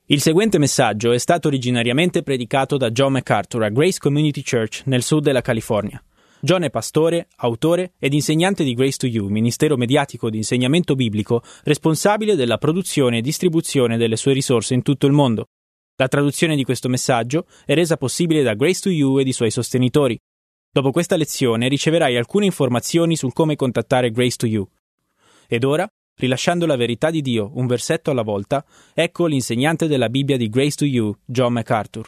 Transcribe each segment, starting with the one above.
Il seguente messaggio è stato originariamente predicato da John MacArthur a Grace Community Church nel sud della California. John è pastore, autore ed insegnante di Grace to You, ministero mediatico di insegnamento biblico responsabile della produzione e distribuzione delle sue risorse in tutto il mondo. La traduzione di questo messaggio è resa possibile da Grace to You ed i suoi sostenitori. Dopo questa lezione riceverai alcune informazioni sul come contattare Grace to You. Ed ora, rilasciando la verità di Dio un versetto alla volta, ecco l'insegnante della Bibbia di Grace to You, John MacArthur.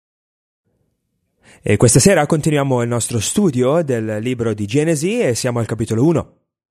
E questa sera continuiamo il nostro studio del libro di Genesi e siamo al capitolo 1.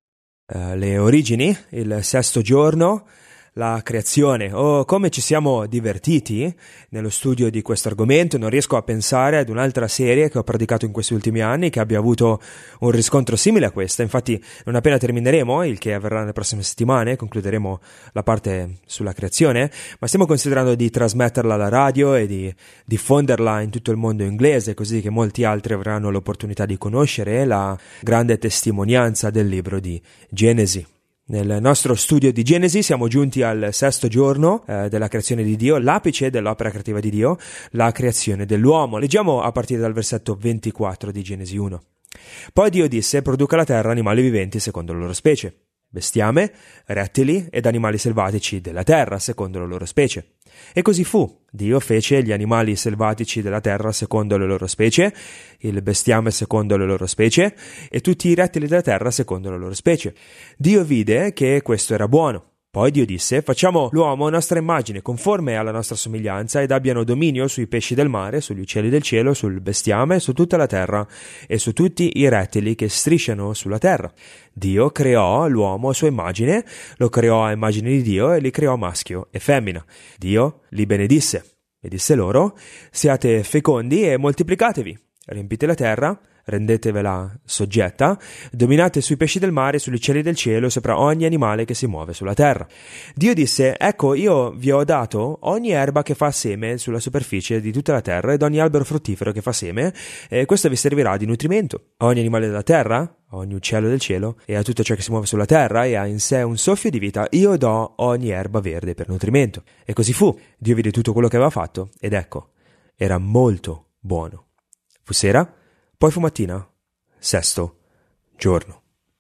Le origini, il sesto giorno, la creazione. Oh, come ci siamo divertiti nello studio di questo argomento. Non riesco a pensare ad un'altra serie che ho predicato in questi ultimi anni che abbia avuto un riscontro simile a questa. Infatti, non appena termineremo, il che avverrà nelle prossime settimane, concluderemo la parte sulla creazione, ma stiamo considerando di trasmetterla alla radio e di diffonderla in tutto il mondo inglese, così che molti altri avranno l'opportunità di conoscere la grande testimonianza del libro di Genesi. Nel nostro studio di Genesi siamo giunti al sesto giorno della creazione di Dio, l'apice dell'opera creativa di Dio, la creazione dell'uomo. Leggiamo a partire dal versetto 24 di Genesi 1. Poi Dio disse: produca la terra animali viventi secondo la loro specie, bestiame, rettili ed animali selvatici della terra secondo la loro specie. E così fu. Dio fece gli animali selvatici della terra secondo le loro specie, il bestiame secondo le loro specie e tutti i rettili della terra secondo le loro specie. Dio vide che questo era buono. Poi Dio disse: facciamo l'uomo a nostra immagine, conforme alla nostra somiglianza, ed abbiano dominio sui pesci del mare, sugli uccelli del cielo, sul bestiame, su tutta la terra e su tutti i rettili che strisciano sulla terra. Dio creò l'uomo a sua immagine, lo creò a immagine di Dio e li creò maschio e femmina. Dio li benedisse e disse loro: siate fecondi e moltiplicatevi, riempite la terra, rendetevela soggetta, dominate sui pesci del mare, sugli uccelli del cielo, sopra ogni animale che si muove sulla terra. Dio disse: ecco, io vi ho dato ogni erba che fa seme sulla superficie di tutta la terra ed ogni albero fruttifero che fa seme, e questo vi servirà di nutrimento. A ogni animale della terra, a ogni uccello del cielo e a tutto ciò che si muove sulla terra e ha in sé un soffio di vita, io do ogni erba verde per nutrimento. E così fu. Dio vide tutto quello che aveva fatto ed ecco, era molto buono. Fu sera, poi fu mattina, sesto giorno.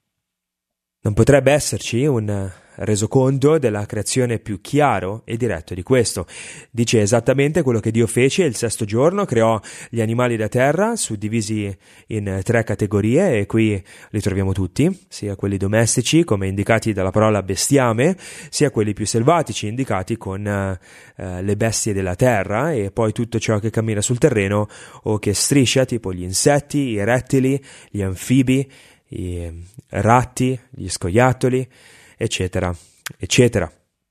Non potrebbe esserci un resoconto della creazione più chiaro e diretto di questo. Dice esattamente quello che Dio fece il sesto giorno: creò gli animali da terra, suddivisi in 3 categorie, e qui li troviamo tutti, sia quelli domestici, come indicati dalla parola bestiame, sia quelli più selvatici, indicati con le bestie della terra, e poi tutto ciò che cammina sul terreno o che striscia, tipo gli insetti, i rettili, gli anfibi, i ratti, gli scoiattoli, eccetera, eccetera.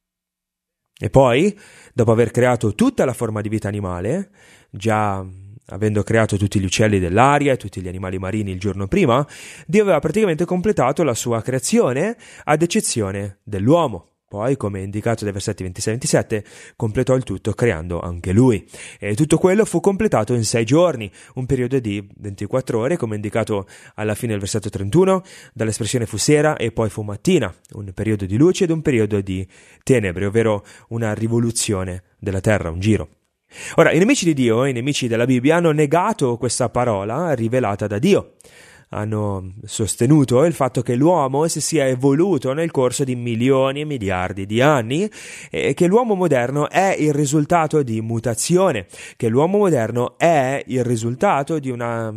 E poi, dopo aver creato tutta la forma di vita animale, già avendo creato tutti gli uccelli dell'aria e tutti gli animali marini il giorno prima, Dio aveva praticamente completato la sua creazione ad eccezione dell'uomo. Poi, come indicato dai versetti 26 e 27, completò il tutto creando anche lui. E tutto quello fu completato in 6 giorni, un periodo di 24 ore, come indicato alla fine del versetto 31, dall'espressione fu sera e poi fu mattina, un periodo di luce ed un periodo di tenebre, ovvero una rivoluzione della terra, un giro. Ora, i nemici di Dio, i nemici della Bibbia, hanno negato questa parola rivelata da Dio. Hanno sostenuto il fatto che l'uomo si sia evoluto nel corso di milioni e miliardi di anni e che l'uomo moderno è il risultato di mutazione, che l'uomo moderno è il risultato di una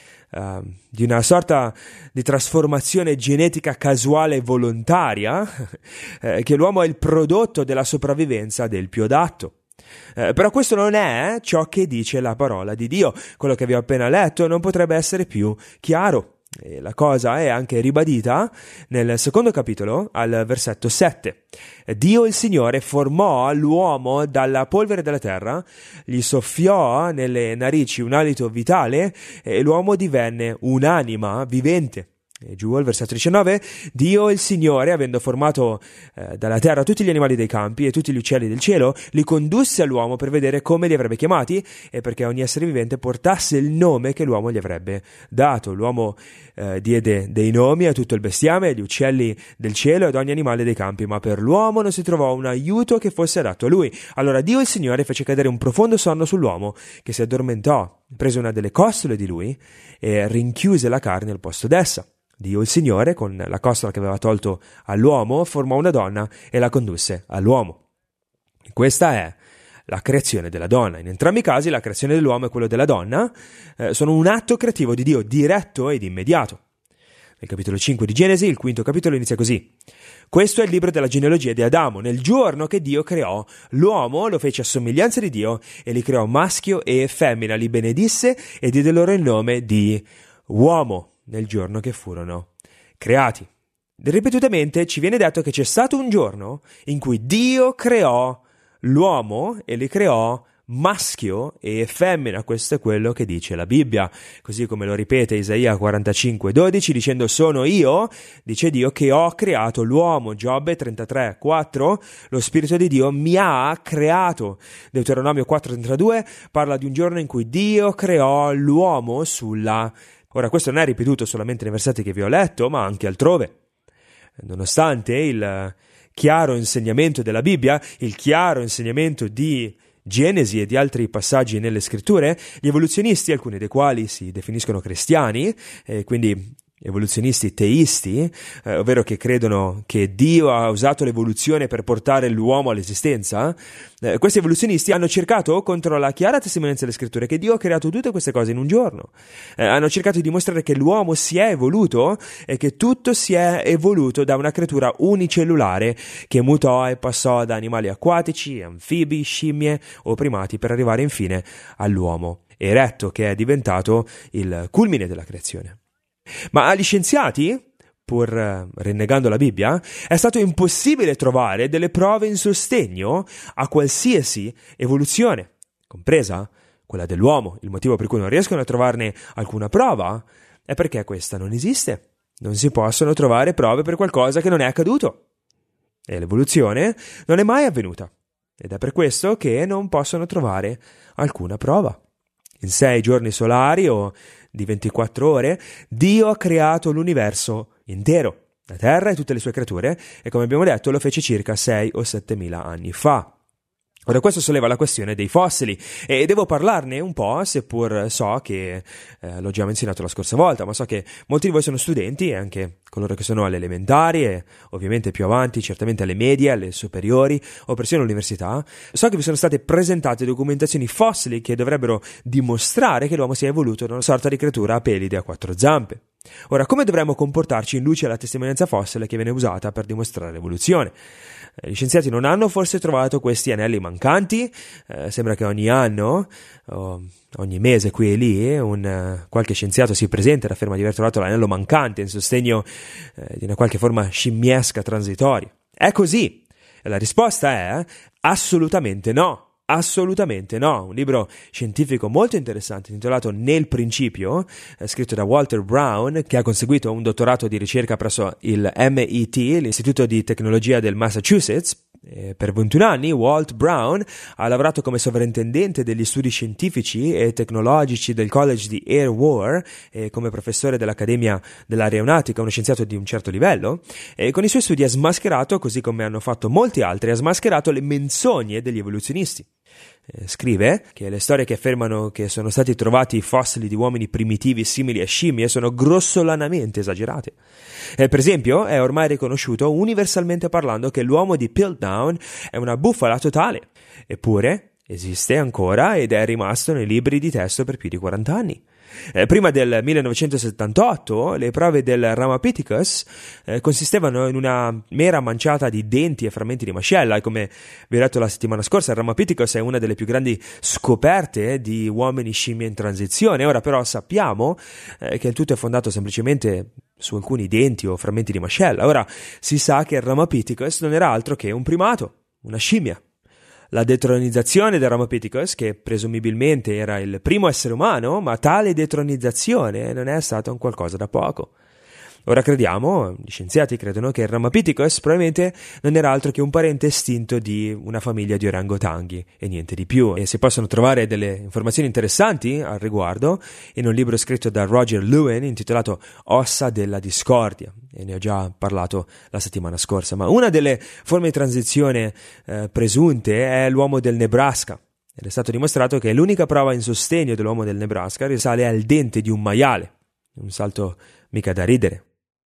sorta di trasformazione genetica casuale volontaria, che l'uomo è il prodotto della sopravvivenza del più adatto. Però questo non è ciò che dice la parola di Dio. Quello che vi ho appena letto non potrebbe essere più chiaro. E la cosa è anche ribadita nel secondo capitolo al versetto 7. Dio il Signore formò l'uomo dalla polvere della terra, gli soffiò nelle narici un alito vitale e l'uomo divenne un'anima vivente. E giù al versetto 19, Dio il Signore, avendo formato dalla terra tutti gli animali dei campi e tutti gli uccelli del cielo, li condusse all'uomo per vedere come li avrebbe chiamati e perché ogni essere vivente portasse il nome che l'uomo gli avrebbe dato. L'uomo diede dei nomi a tutto il bestiame, agli uccelli del cielo e ad ogni animale dei campi, ma per l'uomo non si trovò un aiuto che fosse adatto a lui. Allora Dio il Signore fece cadere un profondo sonno sull'uomo, che si addormentò, prese una delle costole di lui e rinchiuse la carne al posto d'essa. Dio il Signore, con la costola che aveva tolto all'uomo, formò una donna e la condusse all'uomo. E questa è la creazione della donna. In entrambi i casi la creazione dell'uomo e quello della donna sono un atto creativo di Dio, diretto ed immediato. Nel capitolo 5 di Genesi, il quinto capitolo, inizia così. Questo è il libro della genealogia di Adamo. Nel giorno che Dio creò l'uomo, lo fece a somiglianza di Dio e li creò maschio e femmina, li benedisse e diede loro il nome di uomo nel giorno che furono creati. Ripetutamente ci viene detto che c'è stato un giorno in cui Dio creò l'uomo e li creò maschio e femmina. Questo è quello che dice la Bibbia, così come lo ripete Isaia 45:12 dicendo sono io, dice Dio, che ho creato l'uomo. Giobbe 33:4, lo Spirito di Dio mi ha creato. Deuteronomio 4:32 parla di un giorno in cui Dio creò l'uomo sulla. Ora, questo non è ripetuto solamente nei versetti che vi ho letto, ma anche altrove. Nonostante il chiaro insegnamento della Bibbia, il chiaro insegnamento di Genesi e di altri passaggi nelle scritture, gli evoluzionisti, alcuni dei quali si definiscono cristiani, quindi evoluzionisti teisti, ovvero che credono che Dio ha usato l'evoluzione per portare l'uomo all'esistenza, questi evoluzionisti hanno cercato, contro la chiara testimonianza delle scritture, che Dio ha creato tutte queste cose in un giorno. Hanno cercato di dimostrare che l'uomo si è evoluto e che tutto si è evoluto da una creatura unicellulare che mutò e passò da animali acquatici, anfibi, scimmie o primati per arrivare infine all'uomo eretto, che è diventato il culmine della creazione. Ma agli scienziati, pur rinnegando la Bibbia, è stato impossibile trovare delle prove in sostegno a qualsiasi evoluzione, compresa quella dell'uomo. Il motivo per cui non riescono a trovarne alcuna prova è perché questa non esiste. Non si possono trovare prove per qualcosa che non è accaduto. E l'evoluzione non è mai avvenuta. Ed è per questo che non possono trovare alcuna prova. In 6 giorni solari o di 24 ore, Dio ha creato l'universo intero, la terra e tutte le sue creature, e come abbiamo detto lo fece circa 6 o 7 mila anni fa. Ora questo solleva la questione dei fossili e devo parlarne un po', seppur so che l'ho già menzionato la scorsa volta, ma so che molti di voi sono studenti e anche coloro che sono alle elementari e ovviamente più avanti, certamente alle medie, alle superiori o persino all'università. So che vi sono state presentate documentazioni fossili che dovrebbero dimostrare che l'uomo si è evoluto da una sorta di creatura a pelide a 4 zampe. Ora, come dovremmo comportarci in luce alla testimonianza fossile che viene usata per dimostrare l'evoluzione? Gli scienziati non hanno forse trovato questi anelli mancanti? Sembra che ogni anno, ogni mese qui e lì, qualche scienziato si presenta e afferma di aver trovato l'anello mancante in sostegno di una qualche forma scimmiesca transitoria. È così? E la risposta è assolutamente no. Assolutamente no. Un libro scientifico molto interessante intitolato Nel principio, scritto da Walter Brown, che ha conseguito un dottorato di ricerca presso il MIT, l'Istituto di Tecnologia del Massachusetts. Per 21 anni Walt Brown ha lavorato come sovrintendente degli studi scientifici e tecnologici del College di Air War e come professore dell'Accademia dell'Aeronautica, uno scienziato di un certo livello, e con i suoi studi ha smascherato, così come hanno fatto molti altri, ha smascherato le menzogne degli evoluzionisti. Scrive che le storie che affermano che sono stati trovati fossili di uomini primitivi simili a scimmie sono grossolanamente esagerate. Per esempio, è ormai riconosciuto universalmente parlando che l'uomo di Piltdown è una bufala totale. Eppure esiste ancora ed è rimasto nei libri di testo per più di 40 anni. Prima del 1978 le prove del Ramapithecus consistevano in una mera manciata di denti e frammenti di mascella, e come vi ho detto la settimana scorsa, il Ramapithecus è una delle più grandi scoperte di uomini scimmie in transizione. Ora però sappiamo che il tutto è fondato semplicemente su alcuni denti o frammenti di mascella. Ora si sa che il Ramapithecus non era altro che un primato, una scimmia. La detronizzazione del Ramapithecus, che presumibilmente era il primo essere umano, ma tale detronizzazione non è stata un qualcosa da poco. Ora crediamo, gli scienziati credono che il Ramapithecus probabilmente non era altro che un parente estinto di una famiglia di orangotanghi e niente di più. E si possono trovare delle informazioni interessanti al riguardo in un libro scritto da Roger Lewin intitolato Ossa della discordia, e ne ho già parlato la settimana scorsa. Ma una delle forme di transizione presunte è l'uomo del Nebraska. Ed è stato dimostrato che l'unica prova in sostegno dell'uomo del Nebraska risale al dente di un maiale. Un salto mica da ridere.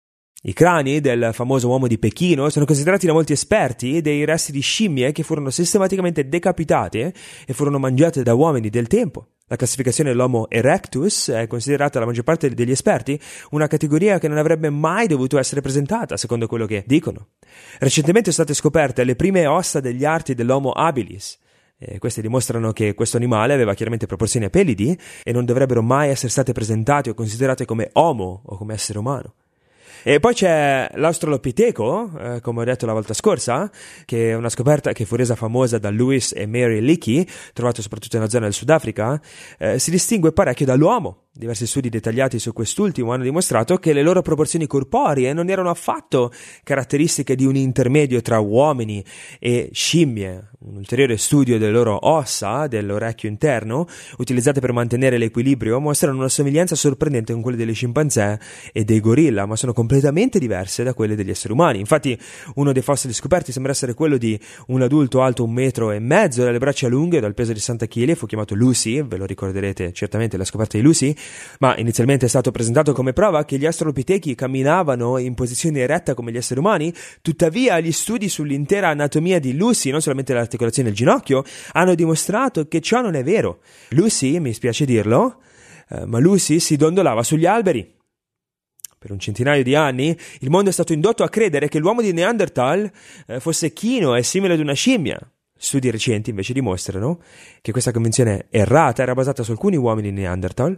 I crani del famoso uomo di Pechino sono considerati da molti esperti dei resti di scimmie che furono sistematicamente decapitate e furono mangiate da uomini del tempo. La classificazione dell'Homo erectus è considerata dalla maggior parte degli esperti una categoria che non avrebbe mai dovuto essere presentata, secondo quello che dicono. Recentemente sono state scoperte le prime ossa degli arti dell'Homo habilis. Queste dimostrano che questo animale aveva chiaramente proporzioni apelidi e non dovrebbero mai essere state presentate o considerate come homo o come essere umano. E poi c'è l'Australopiteco, come ho detto la volta scorsa, che è una scoperta che fu resa famosa da Lewis e Mary Leakey, trovato soprattutto nella zona del Sudafrica. Si distingue parecchio dall'uomo. Diversi studi dettagliati su quest'ultimo hanno dimostrato che le loro proporzioni corporee non erano affatto caratteristiche di un intermedio tra uomini e scimmie. Un ulteriore studio delle loro ossa, dell'orecchio interno, utilizzate per mantenere l'equilibrio, mostrano una somiglianza sorprendente con quelle delle scimpanzé e dei gorilla, ma sono completamente diverse da quelle degli esseri umani. Infatti, uno dei fossili scoperti sembra essere quello di un adulto alto 1,5 metri, dalle braccia lunghe, dal peso di 60 kg, fu chiamato Lucy, ve lo ricorderete certamente la scoperta di Lucy, ma inizialmente è stato presentato come prova che gli australopitechi camminavano in posizione eretta come gli esseri umani. Tuttavia gli studi sull'intera anatomia di Lucy, non solamente l'articolazione del ginocchio, hanno dimostrato che ciò non è vero. Lucy, mi spiace dirlo, ma Lucy si dondolava sugli alberi. Per un centinaio di anni il mondo è stato indotto a credere che l'uomo di Neanderthal fosse chino e simile ad una scimmia. Studi recenti invece dimostrano che questa convinzione errata era basata su alcuni uomini Neanderthal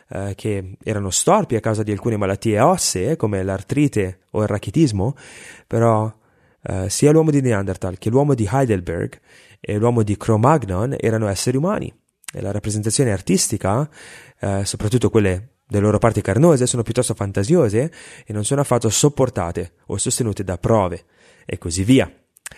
che erano storpi a causa di alcune malattie ossee come l'artrite o il rachitismo, però sia l'uomo di Neanderthal che l'uomo di Heidelberg e l'uomo di Cro-Magnon erano esseri umani, e la rappresentazione artistica, soprattutto quelle delle loro parti carnose, sono piuttosto fantasiose e non sono affatto sopportate o sostenute da prove, e così via.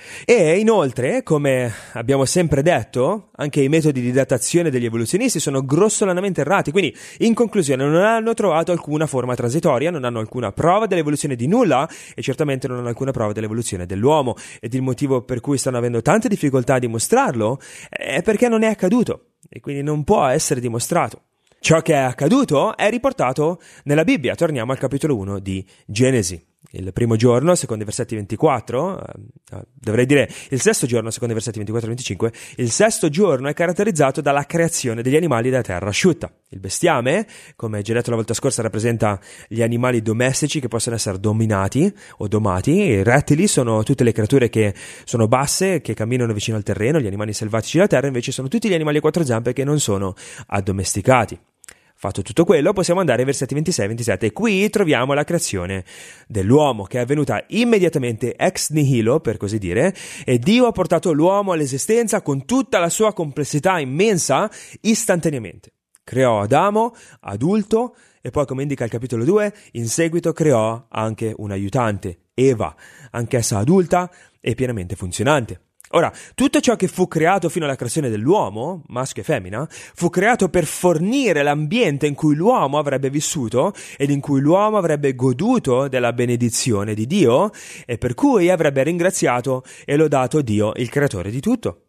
E inoltre, come abbiamo sempre detto, anche i metodi di datazione degli evoluzionisti sono grossolanamente errati, quindi in conclusione non hanno trovato alcuna forma transitoria, non hanno alcuna prova dell'evoluzione di nulla e certamente non hanno alcuna prova dell'evoluzione dell'uomo, ed il motivo per cui stanno avendo tante difficoltà a dimostrarlo è perché non è accaduto e quindi non può essere dimostrato. Ciò che è accaduto è riportato nella Bibbia. Torniamo al capitolo 1 di Genesi. Il primo giorno, secondo i versetti 24, dovrei dire il sesto giorno, secondo i versetti 24 e 25, il sesto giorno è caratterizzato dalla creazione degli animali da terra asciutta. Il bestiame, come già detto la volta scorsa, rappresenta gli animali domestici che possono essere dominati o domati. I rettili sono tutte le creature che sono basse, che camminano vicino al terreno. Gli animali selvatici della terra invece sono tutti gli animali a quattro zampe che non sono addomesticati. Fatto tutto quello, possiamo andare ai versetti 26 e 27 e qui troviamo la creazione dell'uomo, che è avvenuta immediatamente ex nihilo, per così dire, e Dio ha portato l'uomo all'esistenza con tutta la sua complessità immensa istantaneamente. Creò Adamo, adulto, e poi, come indica il capitolo 2, in seguito creò anche un aiutante, Eva, anch'essa adulta e pienamente funzionante. Ora, tutto ciò che fu creato fino alla creazione dell'uomo, maschio e femmina, fu creato per fornire l'ambiente in cui l'uomo avrebbe vissuto ed in cui l'uomo avrebbe goduto della benedizione di Dio e per cui avrebbe ringraziato e lodato Dio, il creatore di tutto.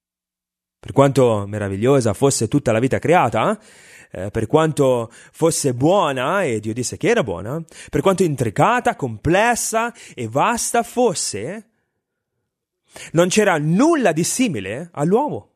Per quanto meravigliosa fosse tutta la vita creata, per quanto fosse buona, e Dio disse che era buona, per quanto intricata, complessa e vasta fosse, non c'era nulla di simile all'uomo.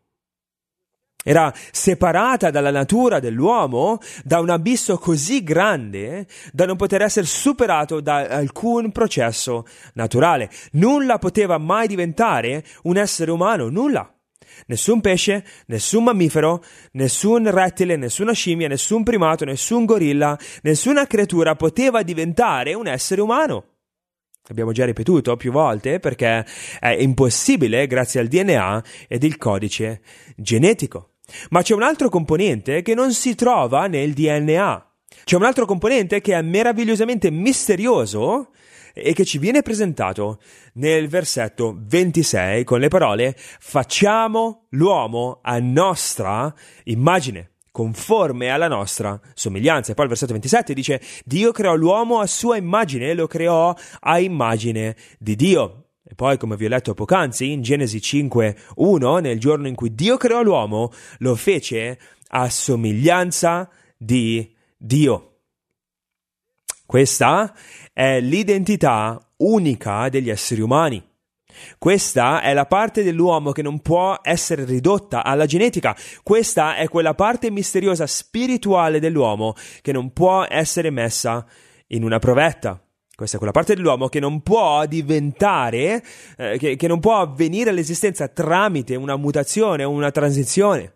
Era separata dalla natura dell'uomo da un abisso così grande da non poter essere superato da alcun processo naturale. Nulla poteva mai diventare un essere umano, nulla. Nessun pesce, nessun mammifero, nessun rettile, nessuna scimmia, nessun primato, nessun gorilla, nessuna creatura poteva diventare un essere umano. Abbiamo già ripetuto più volte perché è impossibile grazie al DNA ed il codice genetico. Ma c'è un altro componente che non si trova nel DNA C'è un altro componente che è meravigliosamente misterioso e che ci viene presentato nel versetto 26 con le parole: facciamo l'uomo a nostra immagine, conforme alla nostra somiglianza. E poi il versetto 27 dice: Dio creò l'uomo a sua immagine, lo creò a immagine di Dio. E poi, come vi ho letto poc'anzi, in Genesi 5:1, nel giorno in cui Dio creò l'uomo, lo fece a somiglianza di Dio. Questa è l'identità unica degli esseri umani. Questa è la parte dell'uomo che non può essere ridotta alla genetica. Questa è quella parte misteriosa spirituale dell'uomo che non può essere messa in una provetta. Questa è quella parte dell'uomo che non può diventare, che non può avvenire all'esistenza tramite una mutazione o una transizione.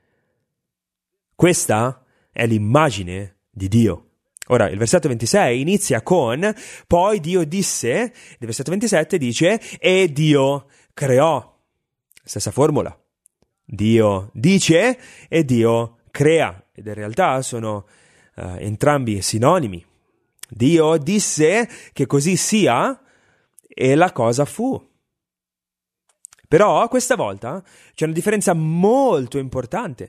Questa è l'immagine di Dio. Ora, il versetto 26 inizia con: poi Dio disse, il versetto 27 dice: e Dio creò. Stessa formula. Dio dice e Dio crea. Ed in realtà sono entrambi sinonimi. Dio disse che così sia e la cosa fu. Però questa volta c'è una differenza molto importante.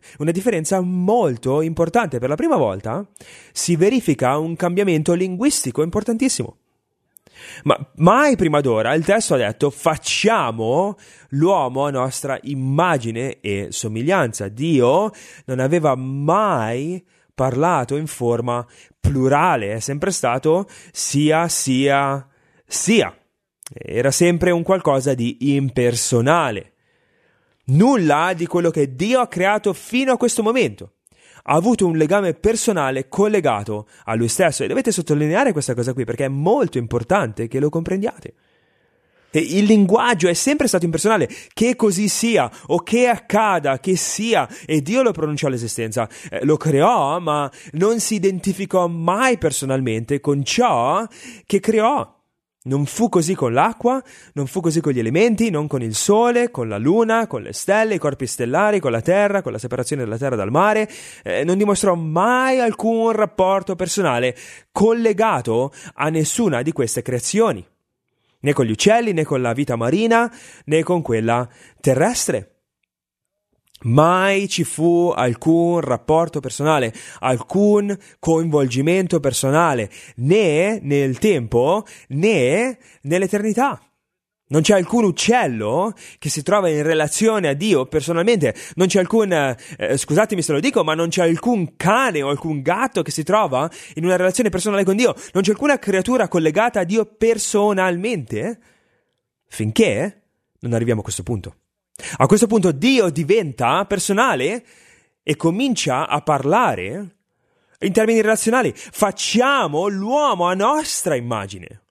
Per la prima volta si verifica un cambiamento linguistico importantissimo. Ma mai prima d'ora il testo ha detto: facciamo l'uomo a nostra immagine e somiglianza. Dio non aveva mai parlato in forma plurale, è sempre stato sia. Era sempre un qualcosa di impersonale. Nulla di quello che Dio ha creato fino a questo momento ha avuto un legame personale collegato a Lui stesso. E dovete sottolineare questa cosa qui, perché è molto importante che lo comprendiate. E il linguaggio è sempre stato impersonale. Che così sia, o che accada, che sia. E Dio lo pronunciò all'esistenza. Lo creò, ma non si identificò mai personalmente con ciò che creò. Non fu così con l'acqua, non fu così con gli elementi, non con il sole, con la luna, con le stelle, i corpi stellari, con la terra, con la separazione della terra dal mare. Non dimostrò mai alcun rapporto personale collegato a nessuna di queste creazioni, né con gli uccelli, né con la vita marina, né con quella terrestre. Mai ci fu alcun rapporto personale, alcun coinvolgimento personale, né nel tempo né nell'eternità. Non c'è alcun uccello che si trova in relazione a Dio personalmente, non c'è alcun, scusatemi se lo dico, ma non c'è alcun cane o alcun gatto che si trova in una relazione personale con Dio, non c'è alcuna creatura collegata a Dio personalmente, finché non arriviamo a questo punto. A questo punto Dio diventa personale e comincia a parlare in termini relazionali. Facciamo l'uomo a nostra immagine.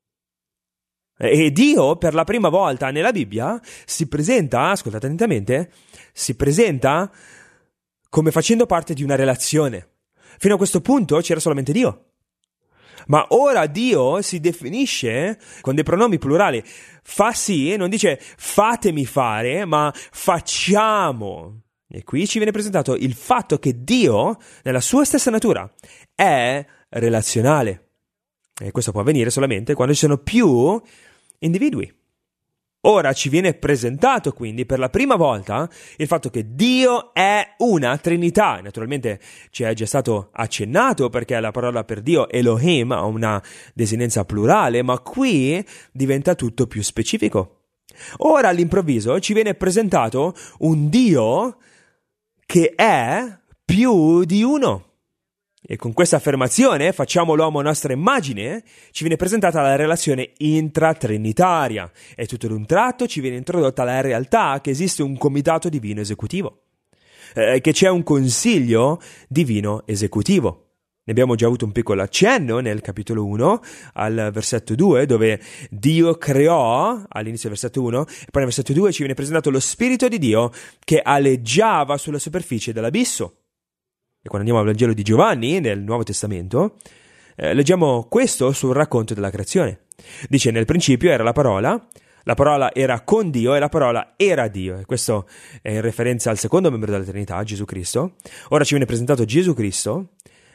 E Dio, per la prima volta nella Bibbia, si presenta, ascoltate attentamente, si presenta come facendo parte di una relazione. Fino a questo punto c'era solamente Dio. Ma ora Dio si definisce con dei pronomi plurali. Fa sì, non dice fatemi fare, ma facciamo. E qui ci viene presentato il fatto che Dio, nella sua stessa natura, è relazionale. E questo può avvenire solamente quando ci sono più individui. Ora ci viene presentato quindi per la prima volta il fatto che Dio è una Trinità. Naturalmente ci è già stato accennato perché la parola per Dio Elohim ha una desinenza plurale, ma qui diventa tutto più specifico. Ora all'improvviso ci viene presentato un Dio che è più di uno. E con questa affermazione, facciamo l'uomo a nostra immagine, ci viene presentata la relazione intratrinitaria e tutto d'un tratto ci viene introdotta la realtà che esiste un comitato divino esecutivo, che c'è un consiglio divino esecutivo. Ne abbiamo già avuto un piccolo accenno nel capitolo 1 al versetto 2, dove Dio creò all'inizio del versetto 1, e poi nel versetto 2 ci viene presentato lo Spirito di Dio che aleggiava sulla superficie dell'abisso. E quando andiamo al Vangelo di Giovanni, nel Nuovo Testamento, leggiamo questo sul racconto della creazione. Dice: nel principio era la parola era con Dio e la parola era Dio. E questo è in referenza al secondo membro della Trinità, Gesù Cristo. Ora ci viene presentato Gesù Cristo,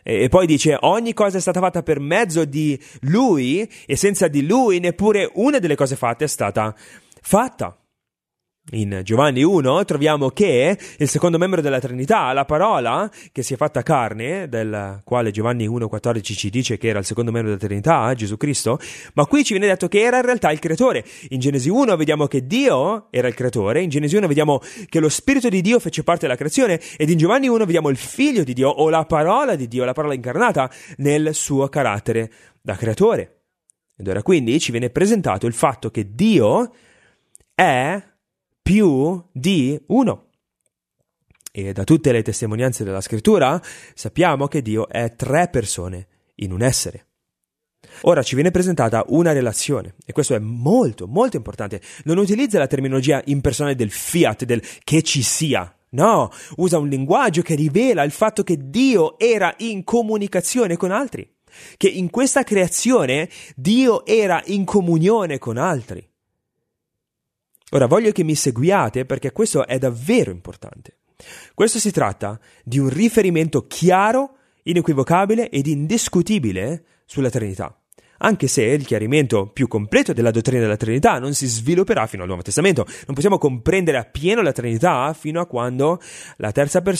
E poi dice: ogni cosa è stata fatta per mezzo di Lui, e senza di Lui neppure una delle cose fatte è stata fatta. In Giovanni 1 troviamo che il secondo membro della Trinità, la parola che si è fatta carne, del quale Giovanni 1,14 ci dice che era il secondo membro della Trinità, Gesù Cristo, ma qui ci viene detto che era in realtà il creatore. In Genesi 1 vediamo che Dio era il creatore, in Genesi 1 vediamo che lo Spirito di Dio fece parte della creazione, ed in Giovanni 1 vediamo il Figlio di Dio, o la parola di Dio, la parola incarnata, nel suo carattere da creatore. Ed ora quindi ci viene presentato il fatto che Dio è più di uno. E da tutte le testimonianze della scrittura sappiamo che Dio è 3 persone in un essere. Ora ci viene presentata una relazione, e questo è molto molto importante. Non utilizza la terminologia impersonale del fiat, del che ci sia. No, usa un linguaggio che rivela il fatto che Dio era in comunicazione con altri, che in questa creazione Dio era in comunione con altri. Ora voglio che mi seguiate, perché questo è davvero importante. Questo si tratta di un riferimento chiaro, inequivocabile ed indiscutibile sulla Trinità, anche se il chiarimento più completo della dottrina della Trinità non si svilupperà fino al Nuovo Testamento. Non possiamo comprendere appieno la Trinità fino a quando la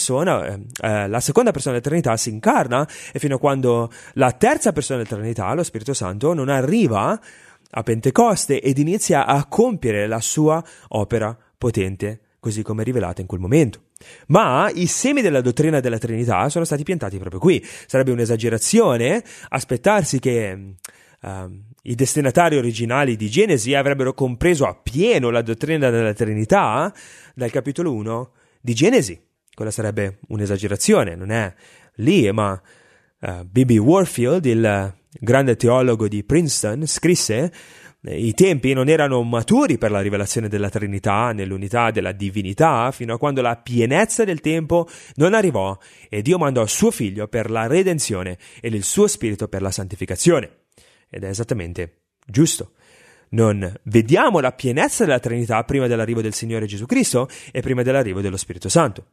seconda persona della Trinità si incarna, e fino a quando la terza persona della Trinità, lo Spirito Santo, non arriva a Pentecoste ed inizia a compiere la sua opera potente, così come rivelata in quel momento. Ma i semi della dottrina della Trinità sono stati piantati proprio qui. Sarebbe un'esagerazione aspettarsi che i destinatari originali di Genesi avrebbero compreso appieno la dottrina della Trinità dal capitolo 1 di Genesi. Quella sarebbe un'esagerazione, non è lì, ma B.B. Warfield, il grande teologo di Princeton, scrisse: i tempi non erano maturi per la rivelazione della Trinità nell'unità della divinità fino a quando la pienezza del tempo non arrivò e Dio mandò suo figlio per la redenzione ed il suo spirito per la santificazione. Ed è esattamente giusto. Non vediamo la pienezza della Trinità prima dell'arrivo del Signore Gesù Cristo e prima dell'arrivo dello Spirito Santo.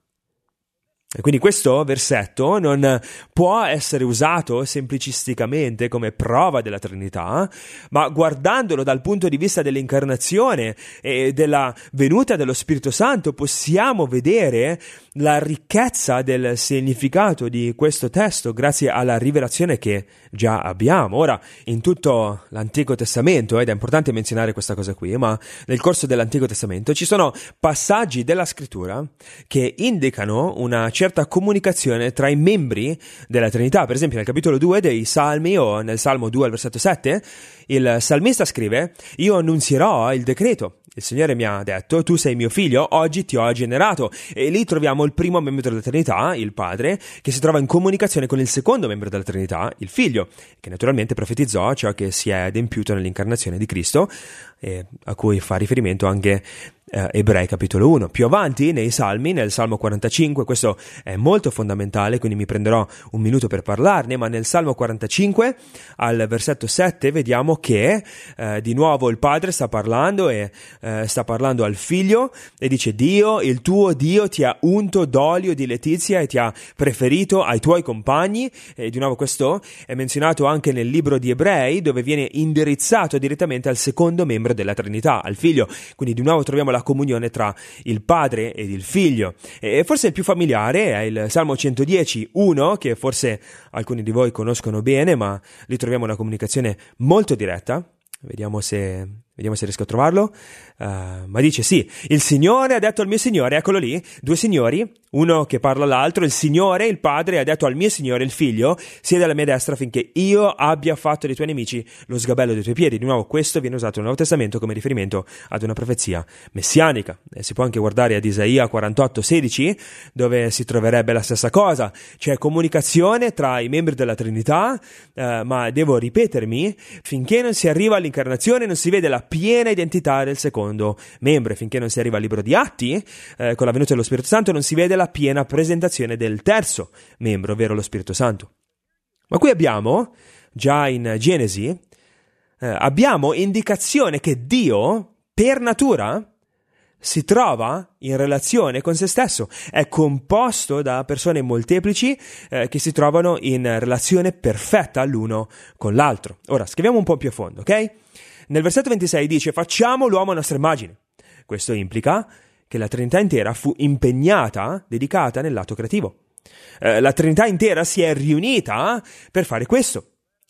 E quindi questo versetto non può essere usato semplicisticamente come prova della Trinità, ma guardandolo dal punto di vista dell'incarnazione e della venuta dello Spirito Santo possiamo vedere la ricchezza del significato di questo testo grazie alla rivelazione che già abbiamo. Ora, in tutto l'Antico Testamento, ed è importante menzionare questa cosa qui, ma nel corso dell'Antico Testamento ci sono passaggi della Scrittura che indicano una certa comunicazione tra i membri della Trinità. Per esempio nel capitolo 2 dei Salmi, o nel Salmo 2 al versetto 7, il salmista scrive: io annunzierò il decreto. Il Signore mi ha detto: tu sei mio figlio, oggi ti ho generato. E lì troviamo il primo membro della Trinità, il Padre, che si trova in comunicazione con il secondo membro della Trinità, il Figlio, che naturalmente profetizzò ciò che si è adempiuto nell'incarnazione di Cristo, a cui fa riferimento anche Ebrei capitolo 1. Più avanti nei Salmi, nel Salmo 45, questo è molto fondamentale, quindi mi prenderò un minuto per parlarne, ma nel Salmo 45 al versetto 7 vediamo che di nuovo il Padre sta parlando e sta parlando al Figlio e dice: Dio, il tuo Dio, ti ha unto d'olio di letizia e ti ha preferito ai tuoi compagni. E di nuovo questo è menzionato anche nel libro di Ebrei, dove viene indirizzato direttamente al secondo membro della Trinità, al Figlio. Quindi di nuovo troviamo la comunione tra il Padre ed il Figlio. E forse il più familiare è il Salmo 110:1, che forse alcuni di voi conoscono bene, ma lì troviamo una comunicazione molto diretta. Vediamo se riesco a trovarlo. Ma dice: sì, il Signore ha detto al mio Signore, eccolo lì, 2 signori, uno che parla all'altro. Il Signore, il Padre, ha detto al mio Signore, il Figlio: siedi alla mia destra finché io abbia fatto dei tuoi nemici lo sgabello dei tuoi piedi. Di nuovo questo viene usato nel Nuovo Testamento come riferimento ad una profezia messianica. Si può anche guardare ad Isaia 48:16, dove si troverebbe la stessa cosa. C'è comunicazione tra i membri della Trinità, ma devo ripetermi, finché non si arriva all'incarnazione non si vede la piena identità del secondo membro, e finché non si arriva al libro di Atti, con la venuta dello Spirito Santo, non si vede la piena presentazione del terzo membro, ovvero lo Spirito Santo. Ma qui abbiamo, già in Genesi, abbiamo indicazione che Dio, per natura, si trova in relazione con se stesso, è composto da persone molteplici che si trovano in relazione perfetta l'uno con l'altro. Ora, scriviamo un po' più a fondo, ok? Nel versetto 26 dice: facciamo l'uomo a nostra immagine. Questo implica che la Trinità intera fu impegnata, dedicata nel lato creativo. La Trinità intera si è riunita per fare questo.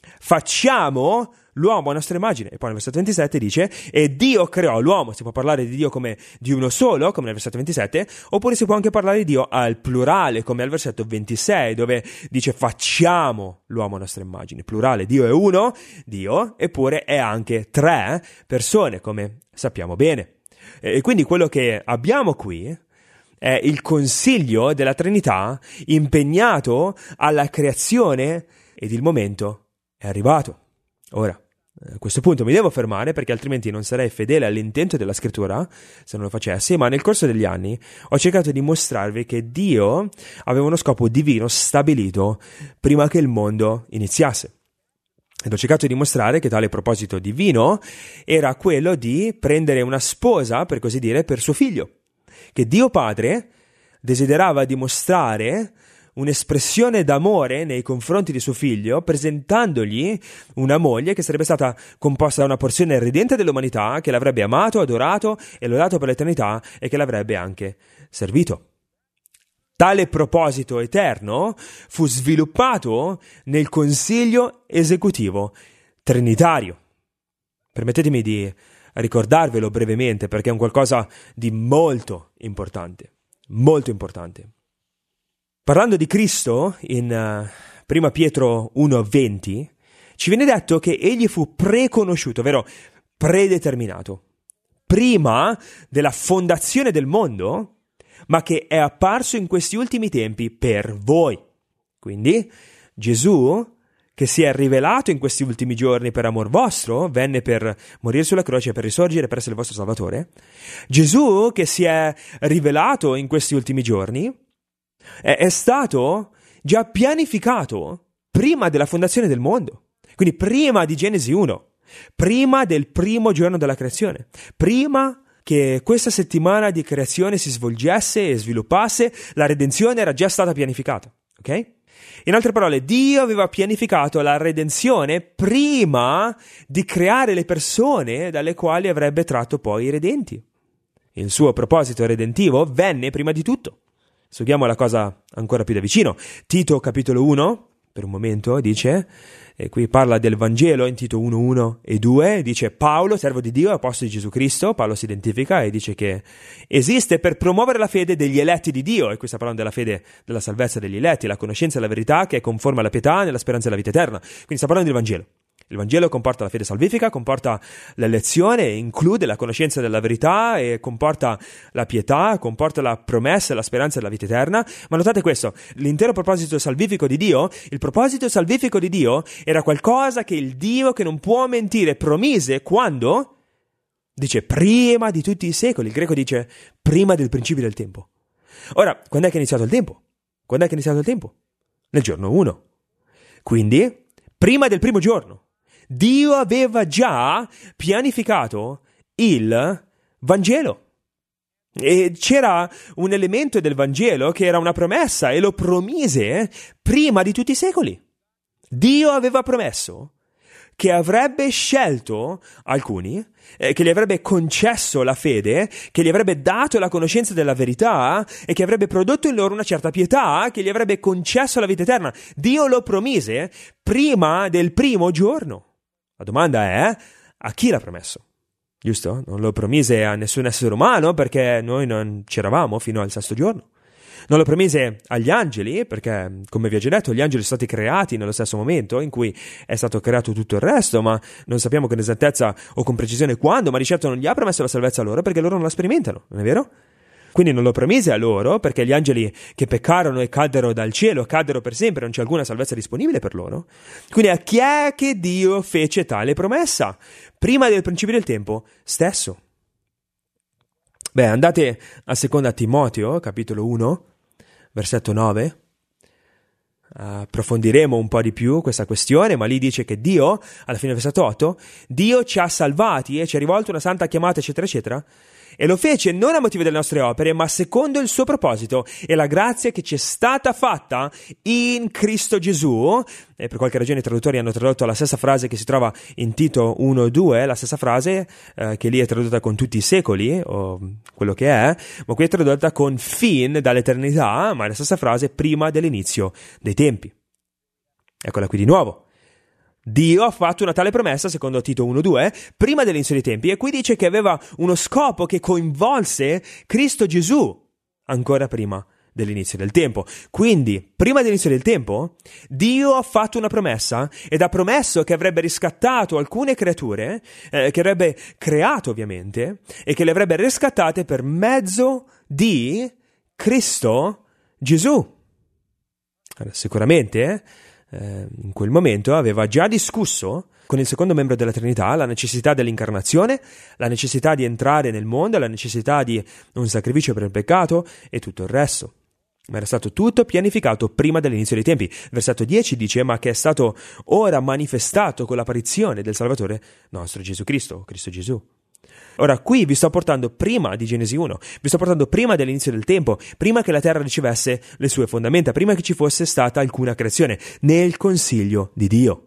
Facciamo l'uomo a nostra immagine. E poi nel versetto 27 dice: e Dio creò l'uomo. Si può parlare di Dio come di uno solo, come nel versetto 27, oppure si può anche parlare di Dio al plurale, come al versetto 26, dove dice facciamo l'uomo a nostra immagine. Plurale, Dio è uno, Dio, eppure è anche tre persone, come sappiamo bene. E quindi quello che abbiamo qui è il consiglio della Trinità impegnato alla creazione, ed il momento è arrivato. Ora, a questo punto mi devo fermare, perché altrimenti non sarei fedele all'intento della scrittura se non lo facessi, ma nel corso degli anni ho cercato di mostrarvi che Dio aveva uno scopo divino stabilito prima che il mondo iniziasse. Ed ho cercato di mostrare che tale proposito divino era quello di prendere una sposa, per così dire, per suo figlio. Che Dio Padre desiderava dimostrare un'espressione d'amore nei confronti di suo figlio, presentandogli una moglie che sarebbe stata composta da una porzione ridente dell'umanità, che l'avrebbe amato, adorato e lodato per l'eternità, e che l'avrebbe anche servito. Tale proposito eterno fu sviluppato nel consiglio esecutivo trinitario. Permettetemi di ricordarvelo brevemente, perché è un qualcosa di molto importante, molto importante. Parlando di Cristo, in 1 Pietro 1,20, ci viene detto che egli fu preconosciuto, ovvero predeterminato, prima della fondazione del mondo, ma che è apparso in questi ultimi tempi per voi. Quindi Gesù, che si è rivelato in questi ultimi giorni per amor vostro, venne per morire sulla croce, per risorgere, per essere il vostro Salvatore. Gesù, che si è rivelato in questi ultimi giorni, è stato già pianificato prima della fondazione del mondo. Quindi prima di Genesi 1, prima del primo giorno della creazione, prima che questa settimana di creazione si svolgesse e sviluppasse, la redenzione era già stata pianificata, ok? In altre parole, Dio aveva pianificato la redenzione prima di creare le persone dalle quali avrebbe tratto poi i redenti. Il suo proposito redentivo venne prima di tutto. Studiamo la cosa ancora più da vicino. Tito capitolo 1, per un momento, dice, e qui parla del Vangelo in Tito 1, 1 e 2, dice: Paolo, servo di Dio, apostolo di Gesù Cristo. Paolo si identifica e dice che esiste per promuovere la fede degli eletti di Dio, e qui sta parlando della fede della salvezza degli eletti, la conoscenza della verità che è conforme alla pietà nella speranza della vita eterna. Quindi sta parlando del Vangelo. Il Vangelo comporta la fede salvifica, comporta l'elezione, include la conoscenza della verità e comporta la pietà, comporta la promessa e la speranza della vita eterna. Ma notate questo, l'intero proposito salvifico di Dio, il proposito salvifico di Dio era qualcosa che il Dio che non può mentire promise quando? Dice prima di tutti i secoli, il greco dice prima del principio del tempo. Ora, quando è che è iniziato il tempo? Quando è che è iniziato il tempo? Nel giorno 1. Quindi, prima del primo giorno. Dio aveva già pianificato il Vangelo. E c'era un elemento del Vangelo che era una promessa, e lo promise prima di tutti i secoli. Dio aveva promesso che avrebbe scelto alcuni, che gli avrebbe concesso la fede, che gli avrebbe dato la conoscenza della verità e che avrebbe prodotto in loro una certa pietà, che gli avrebbe concesso la vita eterna. Dio lo promise prima del primo giorno. La domanda è: a chi l'ha promesso? Giusto? Non lo promise a nessun essere umano, perché noi non c'eravamo fino al sesto giorno. Non lo promise agli angeli, perché, come vi ho già detto, gli angeli sono stati creati nello stesso momento in cui è stato creato tutto il resto, ma non sappiamo con esattezza o con precisione quando, ma di certo non gli ha promesso la salvezza a loro, perché loro non la sperimentano, non è vero? Quindi non lo promise a loro, perché gli angeli che peccarono e caddero dal cielo, caddero per sempre, non c'è alcuna salvezza disponibile per loro. Quindi a chi è che Dio fece tale promessa? Prima del principio del tempo stesso. Beh, andate a 2 Timoteo, capitolo 1, versetto 9. Approfondiremo un po' di più questa questione, ma lì dice che Dio, alla fine del versetto 8, Dio ci ha salvati e ci ha rivolto una santa chiamata, eccetera, eccetera, E lo fece non a motivo delle nostre opere, ma secondo il suo proposito e la grazia che ci è stata fatta in Cristo Gesù. E per qualche ragione i traduttori hanno tradotto la stessa frase che si trova in Tito 1:2, la stessa frase che lì è tradotta con tutti i secoli, o quello che è, ma qui è tradotta con fin dall'eternità, ma è la stessa frase prima dell'inizio dei tempi. Eccola qui di nuovo. Dio ha fatto una tale promessa, secondo Tito 1:2, prima dell'inizio dei tempi, e qui dice che aveva uno scopo che coinvolse Cristo Gesù ancora prima dell'inizio del tempo. Quindi, prima dell'inizio del tempo, Dio ha fatto una promessa ed ha promesso che avrebbe riscattato alcune creature, che avrebbe creato ovviamente, e che le avrebbe riscattate per mezzo di Cristo Gesù. Allora, sicuramente in quel momento aveva già discusso con il secondo membro della Trinità la necessità dell'incarnazione, la necessità di entrare nel mondo, la necessità di un sacrificio per il peccato e tutto il resto. Ma era stato tutto pianificato prima dell'inizio dei tempi. Versetto 10 dice: ma che è stato ora manifestato con l'apparizione del Salvatore nostro Gesù Cristo, Cristo Gesù. Ora qui vi sto portando prima di Genesi 1, vi sto portando prima dell'inizio del tempo, prima che la terra ricevesse le sue fondamenta, prima che ci fosse stata alcuna creazione, nel consiglio di Dio.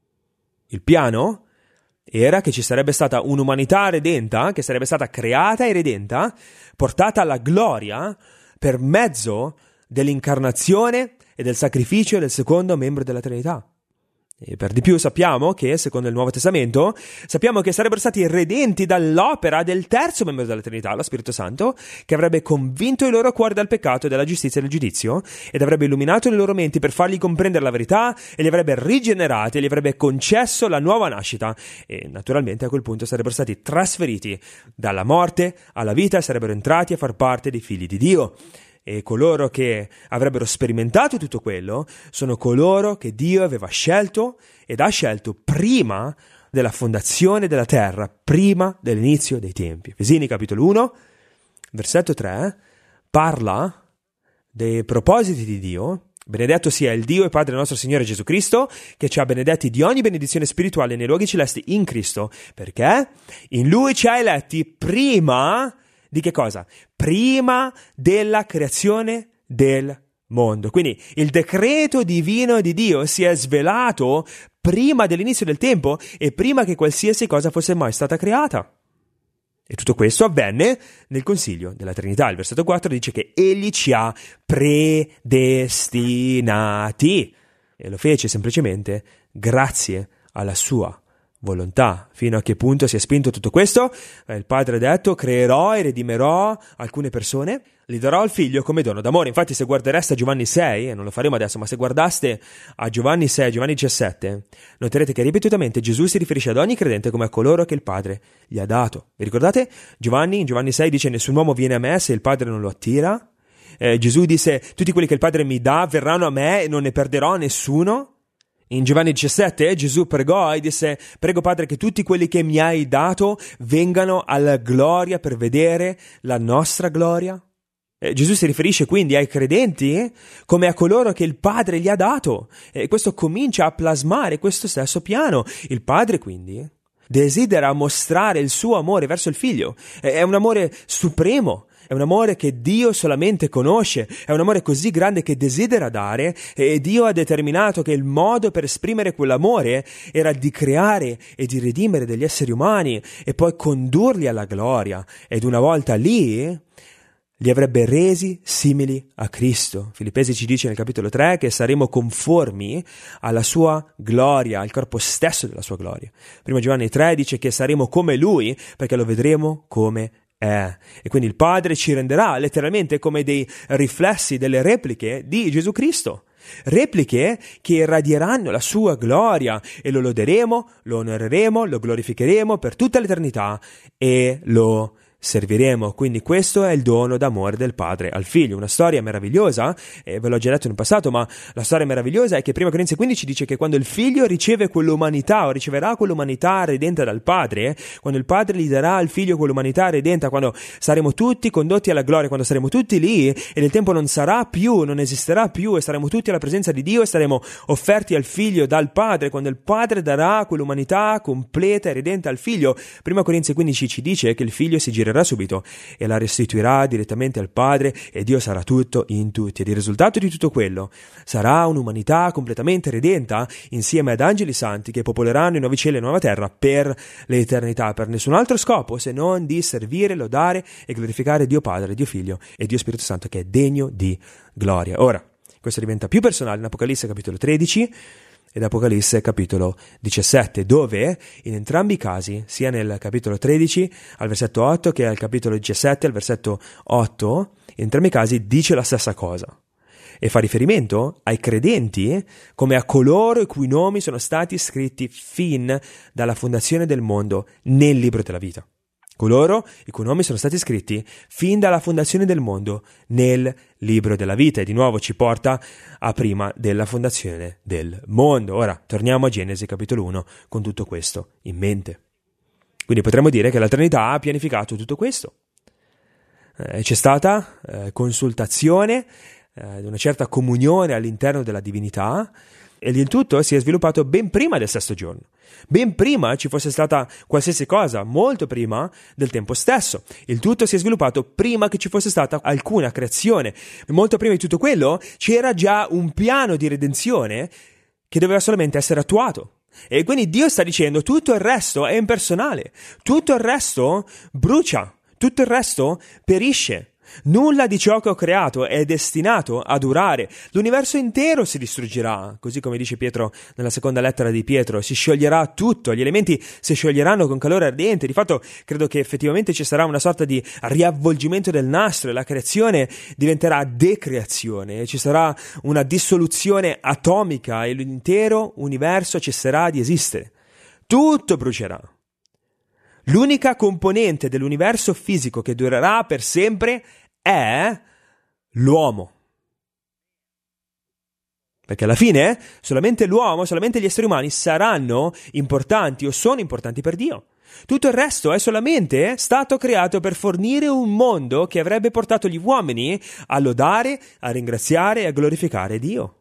Il piano era che ci sarebbe stata un'umanità redenta, che sarebbe stata creata e redenta, portata alla gloria per mezzo dell'incarnazione e del sacrificio del secondo membro della Trinità. E per di più sappiamo che, secondo il Nuovo Testamento, sappiamo che sarebbero stati redenti dall'opera del terzo membro della Trinità, lo Spirito Santo, che avrebbe convinto i loro cuori dal peccato e dalla giustizia e del giudizio, ed avrebbe illuminato le loro menti per fargli comprendere la verità, e li avrebbe rigenerati, e gli avrebbe concesso la nuova nascita, e naturalmente a quel punto sarebbero stati trasferiti dalla morte alla vita e sarebbero entrati a far parte dei figli di Dio. E coloro che avrebbero sperimentato tutto quello sono coloro che Dio aveva scelto ed ha scelto prima della fondazione della terra, prima dell'inizio dei tempi. Efesini capitolo 1, versetto 3, parla dei propositi di Dio. Benedetto sia il Dio e Padre nostro Signore Gesù Cristo, che ci ha benedetti di ogni benedizione spirituale nei luoghi celesti in Cristo, perché in Lui ci ha eletti prima di che cosa? Prima della creazione del mondo. Quindi il decreto divino di Dio si è svelato prima dell'inizio del tempo e prima che qualsiasi cosa fosse mai stata creata. E tutto questo avvenne nel consiglio della Trinità. Il versetto 4 dice che Egli ci ha predestinati e lo fece semplicemente grazie alla sua volontà. Fino a che punto si è spinto tutto questo? Il Padre ha detto: creerò e redimerò alcune persone, li darò al Figlio come dono d'amore. Infatti se guardereste a Giovanni 6, e non lo faremo adesso, ma se guardaste a Giovanni 6, Giovanni 17, noterete che ripetutamente Gesù si riferisce ad ogni credente come a coloro che il Padre gli ha dato. Vi ricordate? In Giovanni 6 dice: nessun uomo viene a me se il Padre non lo attira. Gesù disse: tutti quelli che il Padre mi dà verranno a me e non ne perderò nessuno. In Giovanni 17 Gesù pregò e disse: prego Padre che tutti quelli che mi hai dato vengano alla gloria per vedere la nostra gloria. Gesù si riferisce quindi ai credenti come a coloro che il Padre gli ha dato, e questo comincia a plasmare questo stesso piano. Il Padre quindi desidera mostrare il suo amore verso il Figlio, è un amore supremo. È un amore che Dio solamente conosce, è un amore così grande che desidera dare, e Dio ha determinato che il modo per esprimere quell'amore era di creare e di redimere degli esseri umani e poi condurli alla gloria, ed una volta lì li avrebbe resi simili a Cristo. Filippesi ci dice nel capitolo 3 che saremo conformi alla sua gloria, al corpo stesso della sua gloria. Prima Giovanni 3 dice che saremo come Lui perché lo vedremo come è. E quindi il Padre ci renderà letteralmente come dei riflessi, delle repliche di Gesù Cristo. Repliche che irradieranno la sua gloria e lo loderemo, lo onoreremo, lo glorificheremo per tutta l'eternità e lo serviremo. Quindi questo è il dono d'amore del Padre al Figlio. Una storia meravigliosa, e ve l'ho già detto in passato, ma la storia meravigliosa è che Prima Corinzi 15 dice che quando il Figlio riceve quell'umanità o riceverà quell'umanità redenta dal Padre, quando il Padre gli darà al Figlio quell'umanità redenta, quando saremo tutti condotti alla gloria, quando saremo tutti lì e il tempo non sarà più, non esisterà più, e saremo tutti alla presenza di Dio e saremo offerti al Figlio dal Padre, quando il Padre darà quell'umanità completa e redenta al Figlio. Prima Corinzi 15 ci dice che il Figlio si girerà morirà subito e la restituirà direttamente al Padre e Dio sarà tutto in tutti. Ed il risultato di tutto quello sarà un'umanità completamente redenta insieme ad angeli santi che popoleranno i nuovi cieli e la nuova terra per l'eternità, per nessun altro scopo se non di servire, lodare e glorificare Dio Padre, Dio Figlio e Dio Spirito Santo, che è degno di gloria. Ora, questo diventa più personale in Apocalisse capitolo 13 ed Apocalisse capitolo 17, dove in entrambi i casi, sia nel capitolo 13 al versetto 8 che al capitolo 17 al versetto 8, in entrambi i casi dice la stessa cosa e fa riferimento ai credenti come a coloro i cui nomi sono stati scritti fin dalla fondazione del mondo nel libro della vita. Coloro i cui nomi sono stati scritti fin dalla fondazione del mondo nel libro della vita, e di nuovo ci porta a prima della fondazione del mondo. Ora torniamo a Genesi capitolo 1 con tutto questo in mente. Quindi potremmo dire che la Trinità ha pianificato tutto questo. C'è stata consultazione di una certa comunione all'interno della divinità, e il tutto si è sviluppato ben prima del sesto giorno, ben prima ci fosse stata qualsiasi cosa, molto prima del tempo stesso. Il tutto si è sviluppato prima che ci fosse stata alcuna creazione. Molto prima di tutto quello c'era già un piano di redenzione che doveva solamente essere attuato. E quindi Dio sta dicendo: tutto il resto è impersonale, tutto il resto brucia, tutto il resto perisce. Nulla di ciò che ho creato è destinato a durare. L'universo intero si distruggerà, così come dice Pietro nella seconda lettera di Pietro, si scioglierà tutto, gli elementi si scioglieranno con calore ardente. Di fatto credo che effettivamente ci sarà una sorta di riavvolgimento del nastro e la creazione diventerà decreazione e ci sarà una dissoluzione atomica e l'intero universo cesserà di esistere. Tutto brucerà. L'unica componente dell'universo fisico che durerà per sempre è l'uomo. Perché alla fine solamente l'uomo, solamente gli esseri umani saranno importanti o sono importanti per Dio. Tutto il resto è solamente stato creato per fornire un mondo che avrebbe portato gli uomini a lodare, a ringraziare e a glorificare Dio.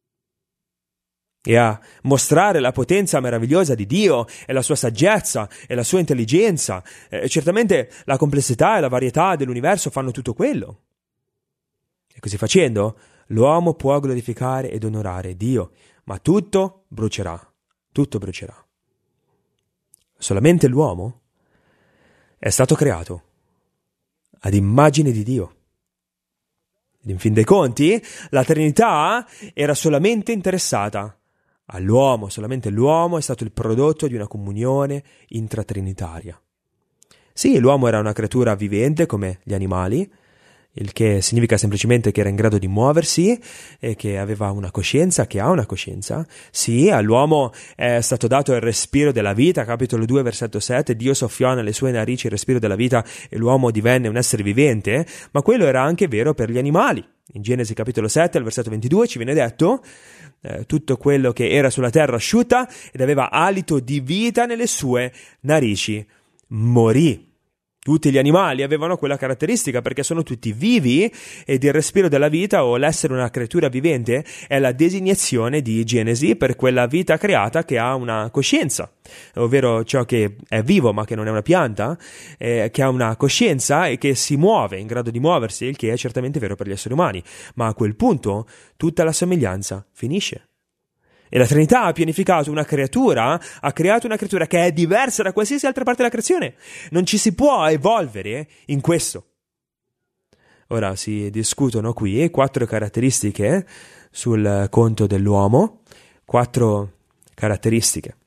E a mostrare la potenza meravigliosa di Dio e la sua saggezza e la sua intelligenza. Certamente la complessità e la varietà dell'universo fanno tutto quello. E così facendo, l'uomo può glorificare ed onorare Dio, ma tutto brucerà, tutto brucerà. Solamente l'uomo è stato creato ad immagine di Dio. Ed in fin dei conti, la Trinità era solamente interessata all'uomo, solamente l'uomo è stato il prodotto di una comunione intratrinitaria. Sì, l'uomo era una creatura vivente come gli animali, il che significa semplicemente che era in grado di muoversi e che aveva una coscienza, che ha una coscienza. Sì, all'uomo è stato dato il respiro della vita, capitolo 2, versetto 7, Dio soffiò nelle sue narici il respiro della vita e l'uomo divenne un essere vivente, ma quello era anche vero per gli animali. In Genesi capitolo 7, al versetto 22, ci viene detto: tutto quello che era sulla terra asciutta ed aveva alito di vita nelle sue narici morì. Tutti gli animali avevano quella caratteristica perché sono tutti vivi ed il respiro della vita o l'essere una creatura vivente è la designazione di Genesi per quella vita creata che ha una coscienza, ovvero ciò che è vivo ma che non è una pianta, che ha una coscienza e che si muove, in grado di muoversi, il che è certamente vero per gli esseri umani, ma a quel punto tutta la somiglianza finisce. E la Trinità ha pianificato una creatura, ha creato una creatura che è diversa da qualsiasi altra parte della creazione. Non ci si può evolvere in questo. Ora si discutono qui 4 caratteristiche sul conto dell'uomo, 4 caratteristiche.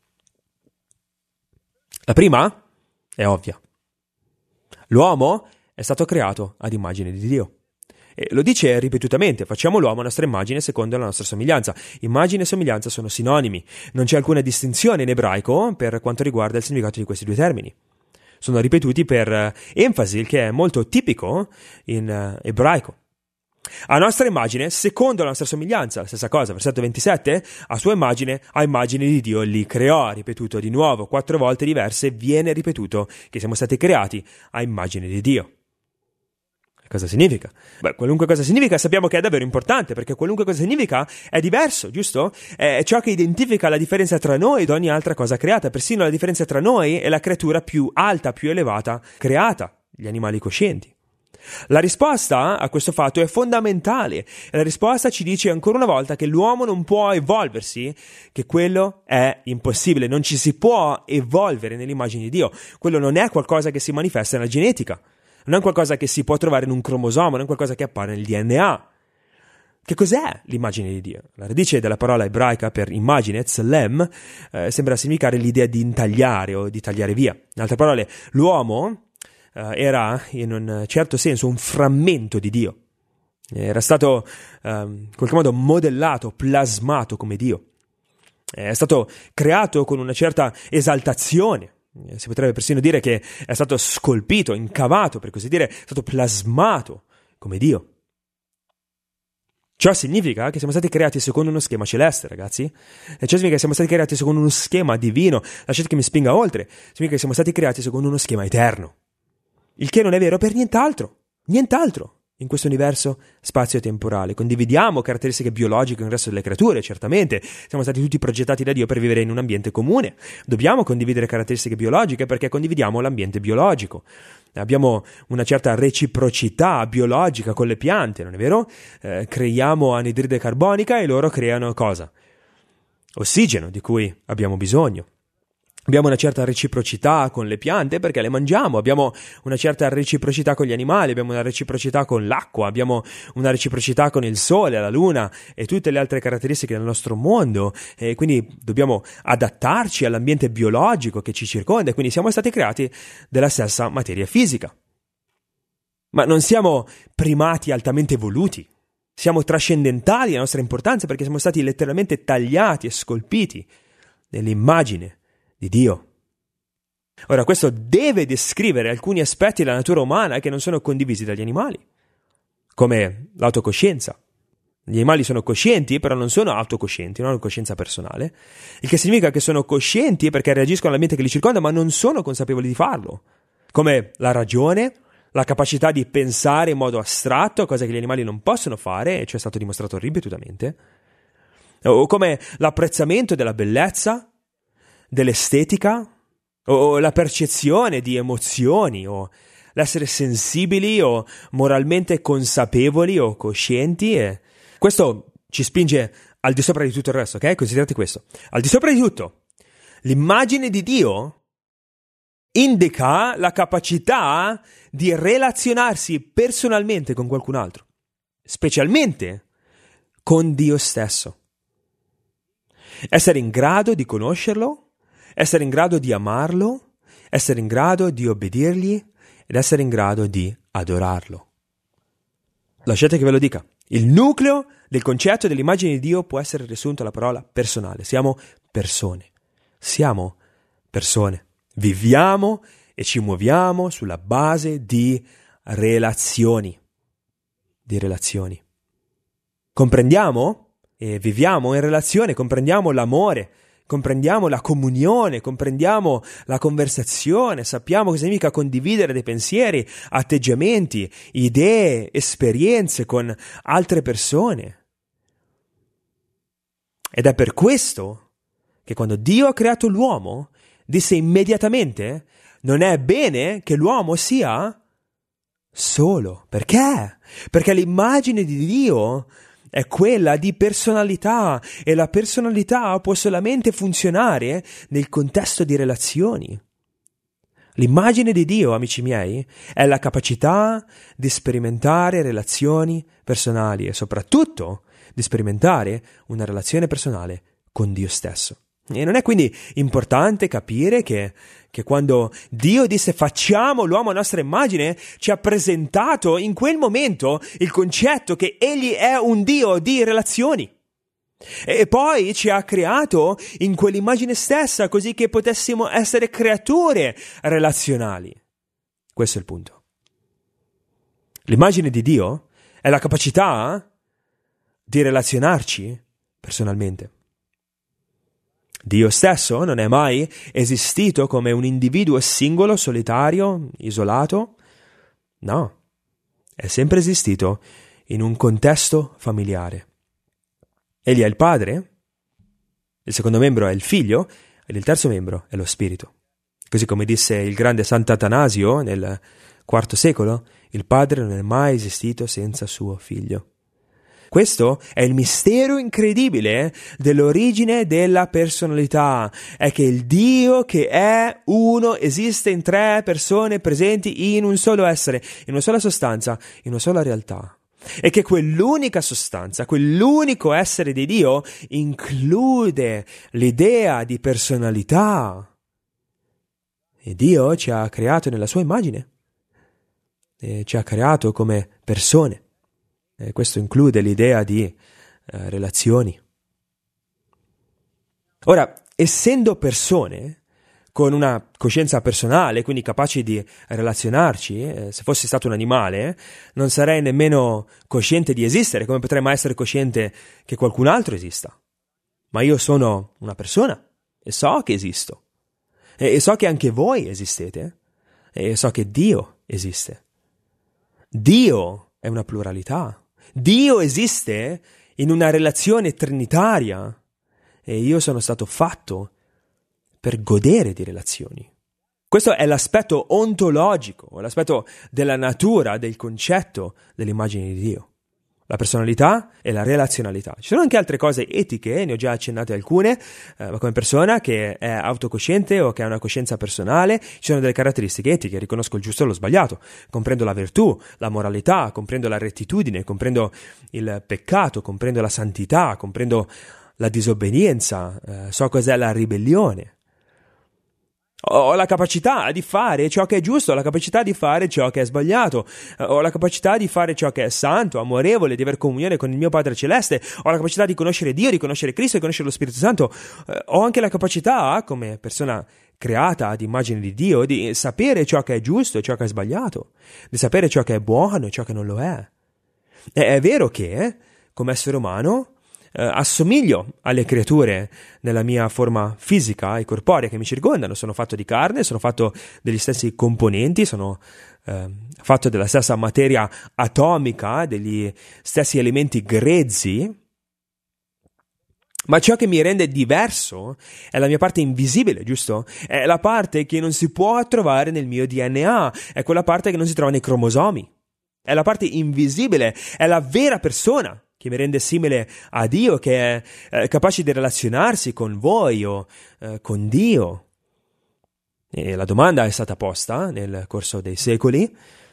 La prima è ovvia. L'uomo è stato creato ad immagine di Dio. E lo dice ripetutamente: facciamo l'uomo a nostra immagine secondo la nostra somiglianza. Immagine e somiglianza sono sinonimi. Non c'è alcuna distinzione in ebraico per quanto riguarda il significato di questi 2 termini. Sono ripetuti per enfasi, il che è molto tipico in ebraico. A nostra immagine, secondo la nostra somiglianza, la stessa cosa, versetto 27, a sua immagine, a immagine di Dio li creò, ripetuto di nuovo, 4 volte diverse, viene ripetuto che siamo stati creati a immagine di Dio. Cosa significa? Beh, qualunque cosa significa sappiamo che è davvero importante, perché qualunque cosa significa è diverso, giusto? È ciò che identifica la differenza tra noi ed ogni altra cosa creata. Persino la differenza tra noi e la creatura più alta, più elevata creata. gli animali coscienti? La risposta a questo fatto è fondamentale. La risposta ci dice ancora una volta che l'uomo non può evolversi, che quello è impossibile. Non ci si può evolvere nell'immagine di Dio. Quello non è qualcosa che si manifesta nella genetica, non è qualcosa che si può trovare in un cromosoma, non è qualcosa che appare nel DNA. Che cos'è l'immagine di Dio? La radice della parola ebraica per immagine, tselem, sembra significare l'idea di intagliare o di tagliare via. In altre parole, l'uomo era in un certo senso un frammento di Dio. Era stato in qualche modo modellato, plasmato come Dio. È stato creato con una certa esaltazione. Si potrebbe persino dire che è stato scolpito, incavato, per così dire, è stato plasmato come Dio. Ciò significa che siamo stati creati secondo uno schema celeste, ragazzi. E ciò significa che siamo stati creati secondo uno schema divino. Lasciate che mi spinga oltre. Significa che siamo stati creati secondo uno schema eterno. Il che non è vero per nient'altro in questo universo spazio-temporale. Condividiamo caratteristiche biologiche con il resto delle creature, certamente. Siamo stati tutti progettati da Dio per vivere in un ambiente comune. Dobbiamo condividere caratteristiche biologiche perché condividiamo l'ambiente biologico. Abbiamo una certa reciprocità biologica con le piante, non è vero? Creiamo anidride carbonica e loro creano cosa? Ossigeno, di cui abbiamo bisogno. Abbiamo una certa reciprocità con le piante perché le mangiamo, abbiamo una certa reciprocità con gli animali, abbiamo una reciprocità con l'acqua, abbiamo una reciprocità con il sole, la luna e tutte le altre caratteristiche del nostro mondo, e quindi dobbiamo adattarci all'ambiente biologico che ci circonda, e quindi siamo stati creati della stessa materia fisica. Ma non siamo primati altamente evoluti, siamo trascendentali la nostra importanza perché siamo stati letteralmente tagliati e scolpiti nell'immagine di Dio. Ora, questo deve descrivere alcuni aspetti della natura umana che non sono condivisi dagli animali, come l'autocoscienza. Gli animali sono coscienti, però non sono autocoscienti, non hanno coscienza personale, il che significa che sono coscienti perché reagiscono all'ambiente che li circonda, ma non sono consapevoli di farlo, come la ragione, la capacità di pensare in modo astratto, cosa che gli animali non possono fare, e ciò è stato dimostrato ripetutamente, o come l'apprezzamento della bellezza, dell'estetica, o la percezione di emozioni, o l'essere sensibili o moralmente consapevoli o coscienti. E questo ci spinge al di sopra di tutto il resto, ok? Considerate questo. Al di sopra di tutto, l'immagine di Dio indica la capacità di relazionarsi personalmente con qualcun altro, specialmente con Dio stesso. Essere in grado di conoscerlo, essere in grado di amarlo, essere in grado di obbedirgli ed essere in grado di adorarlo. Lasciate che ve lo dica. Il nucleo del concetto dell'immagine di Dio può essere riassunto alla parola personale. Siamo persone. Siamo persone. Viviamo e ci muoviamo sulla base di relazioni. Comprendiamo e viviamo in relazione, comprendiamo l'amore, comprendiamo la comunione, comprendiamo la conversazione, sappiamo cosa significa condividere dei pensieri, atteggiamenti, idee, esperienze con altre persone. Ed è per questo che quando Dio ha creato l'uomo, disse immediatamente: non è bene che l'uomo sia solo. Perché? Perché l'immagine di Dio è quella di personalità, e la personalità può solamente funzionare nel contesto di relazioni. L'immagine di Dio, amici miei, è la capacità di sperimentare relazioni personali e soprattutto di sperimentare una relazione personale con Dio stesso. E non è quindi importante capire che quando Dio disse facciamo l'uomo a nostra immagine, ci ha presentato in quel momento il concetto che Egli è un Dio di relazioni. E poi ci ha creato in quell'immagine stessa così che potessimo essere creature relazionali. Questo è il punto. L'immagine di Dio è la capacità di relazionarci personalmente. Dio stesso non è mai esistito come un individuo singolo, solitario, isolato. No, è sempre esistito in un contesto familiare. Egli è il Padre, il secondo membro è il Figlio ed il terzo membro è lo Spirito. Così come disse il grande Sant'Atanasio nel IV secolo, il Padre non è mai esistito senza suo Figlio. Questo è il mistero incredibile dell'origine della personalità, è che il Dio che è uno esiste in tre persone presenti in un solo essere, in una sola sostanza, in una sola realtà. E che quell'unica sostanza, quell'unico essere di Dio include l'idea di personalità. E Dio ci ha creato nella sua immagine, e ci ha creato come persone. E questo include l'idea di relazioni. Ora, essendo persone con una coscienza personale, quindi capaci di relazionarci, se fossi stato un animale, non sarei nemmeno cosciente di esistere, come potrei mai essere cosciente che qualcun altro esista. Ma io sono una persona e so che esisto. E so che anche voi esistete. E so che Dio esiste. Dio è una pluralità. Dio esiste in una relazione trinitaria e io sono stato fatto per godere di relazioni. Questo è l'aspetto ontologico, l'aspetto della natura, del concetto dell'immagine di Dio. La personalità e la relazionalità. Ci sono anche altre cose etiche, ne ho già accennate alcune, ma come persona che è autocosciente o che ha una coscienza personale, ci sono delle caratteristiche etiche, riconosco il giusto e lo sbagliato, comprendo la virtù, la moralità, comprendo la rettitudine, comprendo il peccato, comprendo la santità, comprendo la disobbedienza, so cos'è la ribellione. Ho la capacità di fare ciò che è giusto, ho la capacità di fare ciò che è sbagliato, ho la capacità di fare ciò che è santo, amorevole, di aver comunione con il mio Padre Celeste, ho la capacità di conoscere Dio, di conoscere Cristo, di conoscere lo Spirito Santo, ho anche la capacità, come persona creata ad immagine di Dio, di sapere ciò che è giusto e ciò che è sbagliato, di sapere ciò che è buono e ciò che non lo è. È vero che, come essere umano, assomiglio alle creature nella mia forma fisica e corporea che mi circondano, sono fatto di carne, sono fatto degli stessi componenti, sono fatto della stessa materia atomica, degli stessi elementi grezzi, ma ciò che mi rende diverso è la mia parte invisibile, giusto? È la parte che non si può trovare nel mio DNA, è quella parte che non si trova nei cromosomi, è la parte invisibile, è la vera persona che mi rende simile a Dio, che è capace di relazionarsi con voi o con Dio. E la domanda è stata posta nel corso dei secoli: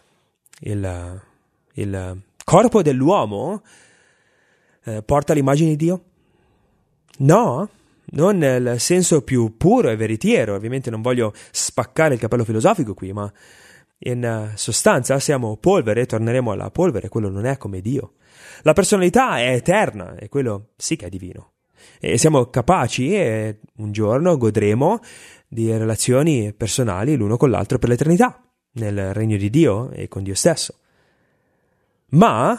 il corpo dell'uomo porta l'immagine di Dio? No, non nel senso più puro e veritiero. Ovviamente non voglio spaccare il capello filosofico qui, ma in sostanza siamo polvere e torneremo alla polvere. Quello non è come Dio. La personalità è eterna e quello sì che è divino. E siamo capaci e un giorno godremo di relazioni personali l'uno con l'altro per l'eternità, nel regno di Dio e con Dio stesso. Ma,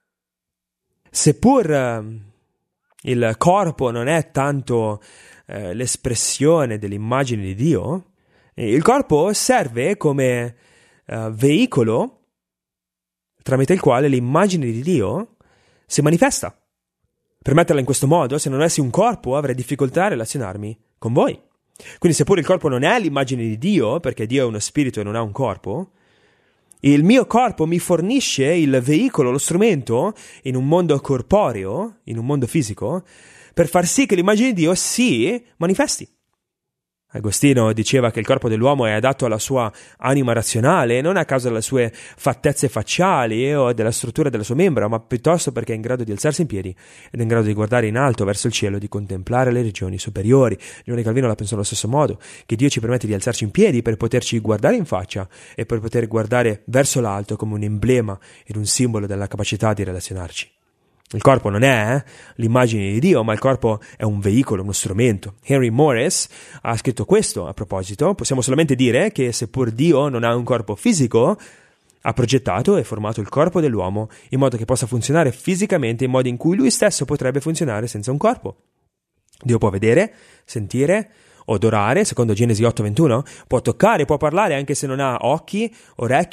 seppur il corpo non è tanto l'espressione dell'immagine di Dio, il corpo serve come veicolo tramite il quale l'immagine di Dio si manifesta. Per metterla in questo modo, se non avessi un corpo avrei difficoltà a relazionarmi con voi. Quindi seppur il corpo non è l'immagine di Dio, perché Dio è uno spirito e non ha un corpo, il mio corpo mi fornisce il veicolo, lo strumento, in un mondo corporeo, in un mondo fisico, per far sì che l'immagine di Dio si manifesti. Agostino diceva che il corpo dell'uomo è adatto alla sua anima razionale, non a causa delle sue fattezze facciali o della struttura delle sue membra, ma piuttosto perché è in grado di alzarsi in piedi ed è in grado di guardare in alto verso il cielo, di contemplare le regioni superiori. Giovanni Calvino la pensò allo stesso modo, che Dio ci permette di alzarci in piedi per poterci guardare in faccia e per poter guardare verso l'alto come un emblema ed un simbolo della capacità di relazionarci. Il corpo non è l'immagine di Dio, ma il corpo è un veicolo, uno strumento. Henry Morris ha scritto questo a proposito. Possiamo solamente dire che seppur Dio non ha un corpo fisico, ha progettato e formato il corpo dell'uomo in modo che possa funzionare fisicamente in modi in cui lui stesso potrebbe funzionare senza un corpo. Dio può vedere, sentire, odorare, secondo Genesi 8:21, può toccare, può parlare anche se non ha occhi, orecchie,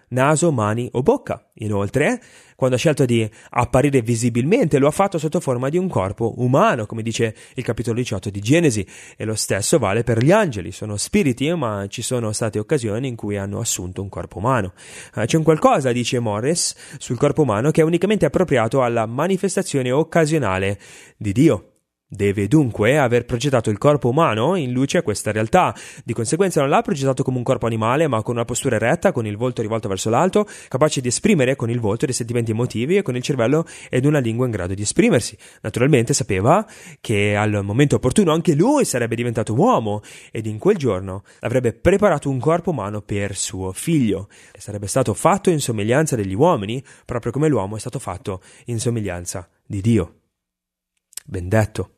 naso, mani o bocca. Inoltre, quando ha scelto di apparire visibilmente, lo ha fatto sotto forma di un corpo umano, come dice il capitolo 18 di Genesi, e lo stesso vale per gli angeli. Sono spiriti, ma ci sono state occasioni in cui hanno assunto un corpo umano. C'è un qualcosa, dice Morris, sul corpo umano che è unicamente appropriato alla manifestazione occasionale di Dio. Deve dunque aver progettato il corpo umano in luce a questa realtà. Di conseguenza non l'ha progettato come un corpo animale, ma con una postura eretta, con il volto rivolto verso l'alto, capace di esprimere con il volto dei sentimenti emotivi e con il cervello ed una lingua in grado di esprimersi. Naturalmente sapeva che al momento opportuno anche lui sarebbe diventato uomo ed in quel giorno avrebbe preparato un corpo umano per suo figlio e sarebbe stato fatto in somiglianza degli uomini, proprio come l'uomo è stato fatto in somiglianza di Dio. Ben detto.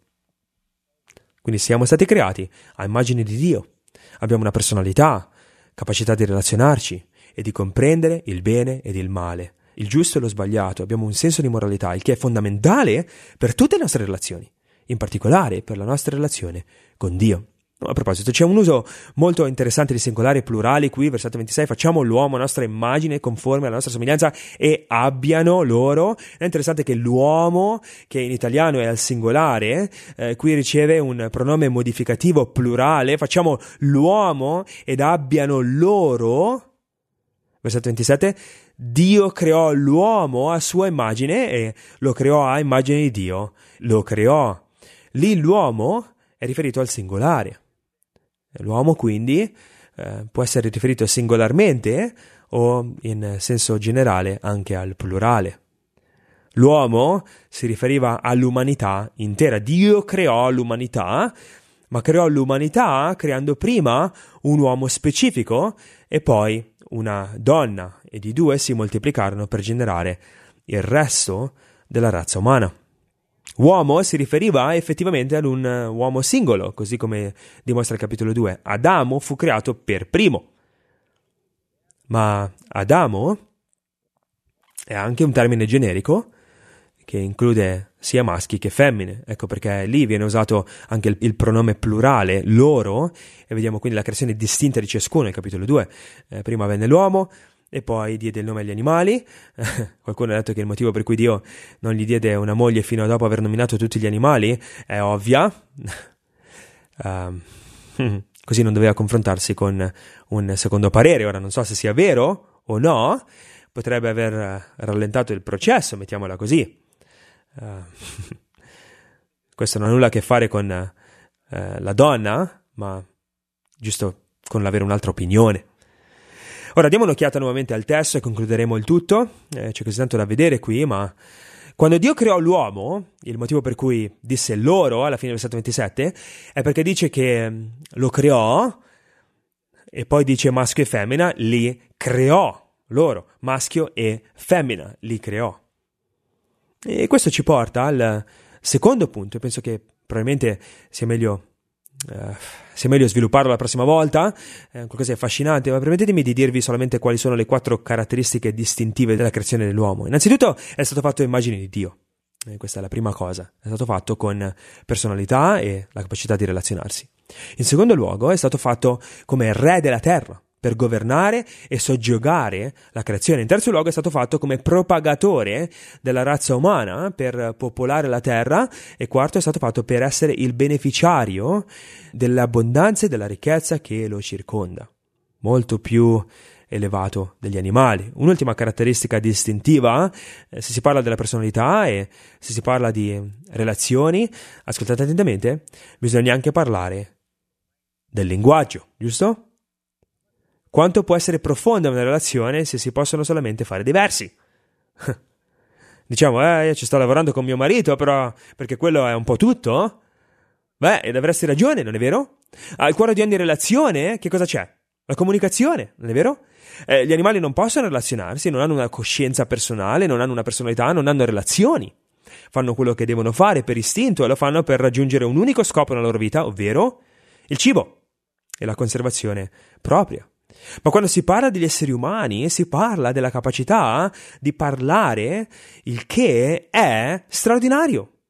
Quindi siamo stati creati a immagine di Dio. Abbiamo una personalità, capacità di relazionarci e di comprendere il bene ed il male, il giusto e lo sbagliato. Abbiamo un senso di moralità, il che è fondamentale per tutte le nostre relazioni, in particolare per la nostra relazione con Dio. A proposito, c'è un uso molto interessante di singolari e plurali qui, versetto 26, facciamo l'uomo a nostra immagine, conforme alla nostra somiglianza, e abbiano loro. È interessante che l'uomo, che in italiano è al singolare, qui riceve un pronome modificativo plurale, facciamo l'uomo ed abbiano loro. Versetto 27, Dio creò l'uomo a sua immagine e lo creò a immagine di Dio, lo creò. Lì l'uomo è riferito al singolare. L'uomo quindi può essere riferito singolarmente o in senso generale anche al plurale. L'uomo si riferiva all'umanità intera. Dio creò l'umanità, ma creò l'umanità creando prima un uomo specifico e poi una donna, e di due si moltiplicarono per generare il resto della razza umana. Uomo si riferiva effettivamente ad un uomo singolo, così come dimostra il capitolo 2. Adamo fu creato per primo. Ma Adamo è anche un termine generico che include sia maschi che femmine. Ecco perché lì viene usato anche il pronome plurale, loro, e vediamo quindi la creazione distinta di ciascuno nel capitolo 2. Prima venne l'uomo, e poi diede il nome agli animali. Qualcuno ha detto che il motivo per cui Dio non gli diede una moglie fino a dopo aver nominato tutti gli animali è ovvia. Così non doveva confrontarsi con un secondo parere. Ora non so se sia vero o no, potrebbe aver rallentato il processo, mettiamola così. Questo non ha nulla a che fare con la donna, ma giusto con l'avere un'altra opinione. Ora diamo un'occhiata nuovamente al testo e concluderemo il tutto. C'è così tanto da vedere qui, ma quando Dio creò l'uomo, il motivo per cui disse loro alla fine del versetto 27 è perché dice che lo creò e poi dice maschio e femmina, li creò loro, maschio e femmina, li creò. E questo ci porta al secondo punto, e penso che probabilmente sia meglio svilupparlo la prossima volta, è qualcosa di affascinante, ma permettetemi di dirvi solamente quali sono le 4 caratteristiche distintive della creazione dell'uomo. Innanzitutto è stato fatto a immagine di Dio, questa è la prima cosa, è stato fatto con personalità e la capacità di relazionarsi. In secondo luogo è stato fatto come re della terra, per governare e soggiogare la creazione. In terzo luogo è stato fatto come propagatore della razza umana per popolare la terra, e quarto è stato fatto per essere il beneficiario dell'abbondanza e della ricchezza che lo circonda, molto più elevato degli animali. Un'ultima caratteristica distintiva, se si parla della personalità e se si parla di relazioni, ascoltate attentamente, bisogna anche parlare del linguaggio, giusto? Quanto può essere profonda una relazione se si possono solamente fare dei versi? Diciamo, io ci sto lavorando con mio marito, però perché quello è un po' tutto? Beh, ed avresti ragione, non è vero? Al cuore di ogni relazione, che cosa c'è? La comunicazione, non è vero? Gli animali non possono relazionarsi, non hanno una coscienza personale, non hanno una personalità, non hanno relazioni. Fanno quello che devono fare per istinto e lo fanno per raggiungere un unico scopo nella loro vita, ovvero il cibo e la conservazione propria. Ma quando si parla degli esseri umani, si parla della capacità di parlare, il che è straordinario.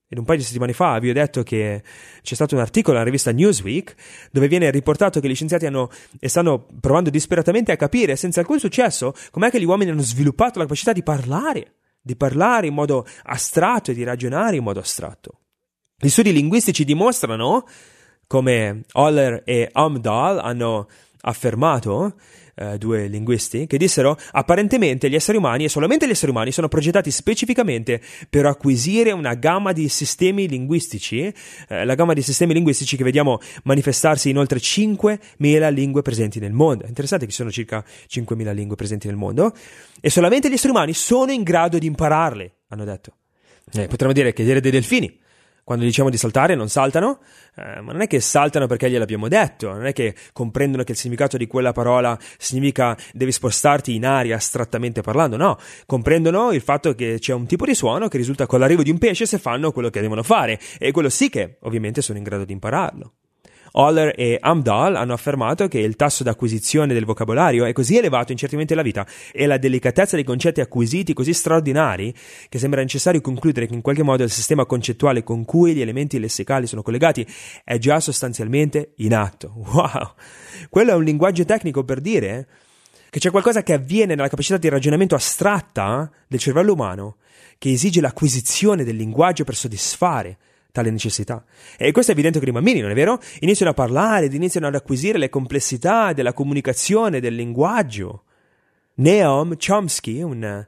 in un paio di settimane fa vi ho detto che c'è stato un articolo nella rivista Newsweek dove viene riportato che gli scienziati stanno provando disperatamente a capire, senza alcun successo, com'è che gli uomini hanno sviluppato la capacità di parlare in modo astratto e di ragionare in modo astratto. Gli studi linguistici dimostrano, come Haller e Amdahl hanno affermato, due linguisti, che dissero apparentemente gli esseri umani, e solamente gli esseri umani, sono progettati specificamente per acquisire una gamma di sistemi linguistici, la gamma di sistemi linguistici che vediamo manifestarsi in oltre 5.000 lingue presenti nel mondo. È interessante che ci sono circa 5.000 lingue presenti nel mondo, e solamente gli esseri umani sono in grado di impararle, hanno detto. Potremmo dire che dei delfini, quando diciamo di saltare, non saltano, ma non è che saltano perché gliel'abbiamo detto, non è che comprendono che il significato di quella parola significa devi spostarti in aria astrattamente parlando, no, comprendono il fatto che c'è un tipo di suono che risulta con l'arrivo di un pesce se fanno quello che devono fare, e quello sì che ovviamente sono in grado di impararlo. Haller e Amdahl hanno affermato che il tasso d'acquisizione del vocabolario è così elevato in certi momenti della vita e la delicatezza dei concetti acquisiti così straordinari che sembra necessario concludere che in qualche modo il sistema concettuale con cui gli elementi lessicali sono collegati è già sostanzialmente in atto. Wow! Quello è un linguaggio tecnico per dire che c'è qualcosa che avviene nella capacità di ragionamento astratta del cervello umano che esige l'acquisizione del linguaggio per soddisfare tale necessità. E questo è evidente con i bambini, non è vero? Iniziano a parlare ed iniziano ad acquisire le complessità della comunicazione, del linguaggio. Noam Chomsky, un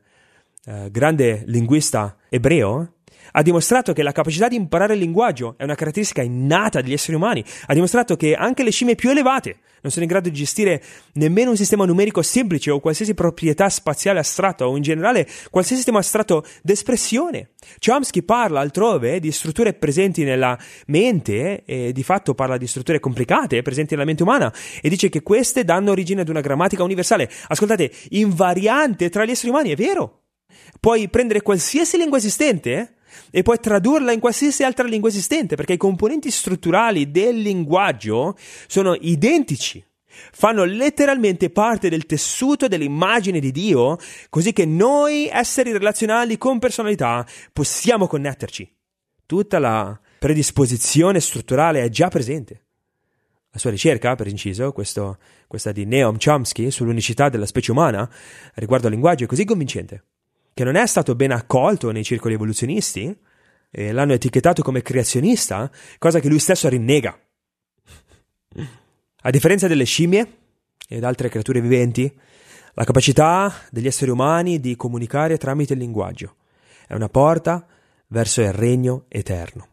grande linguista ebreo, ha dimostrato che la capacità di imparare il linguaggio è una caratteristica innata degli esseri umani. Ha dimostrato che anche le scimmie più elevate non sono in grado di gestire nemmeno un sistema numerico semplice o qualsiasi proprietà spaziale astratta o in generale qualsiasi sistema astratto d'espressione. Chomsky parla altrove di strutture presenti nella mente e di fatto parla di strutture complicate presenti nella mente umana e dice che queste danno origine ad una grammatica universale. Ascoltate, invariante tra gli esseri umani, è vero? Puoi prendere qualsiasi lingua esistente e puoi tradurla in qualsiasi altra lingua esistente perché i componenti strutturali del linguaggio sono identici, fanno letteralmente parte del tessuto dell'immagine di Dio, così che noi esseri relazionali con personalità possiamo connetterci. Tutta la predisposizione strutturale è già presente. La sua ricerca, per inciso, questa di Noam Chomsky sull'unicità della specie umana riguardo al linguaggio è così convincente che non è stato ben accolto nei circoli evoluzionisti e l'hanno etichettato come creazionista, cosa che lui stesso rinnega. A differenza delle scimmie ed altre creature viventi, la capacità degli esseri umani di comunicare tramite il linguaggio è una porta verso il regno eterno.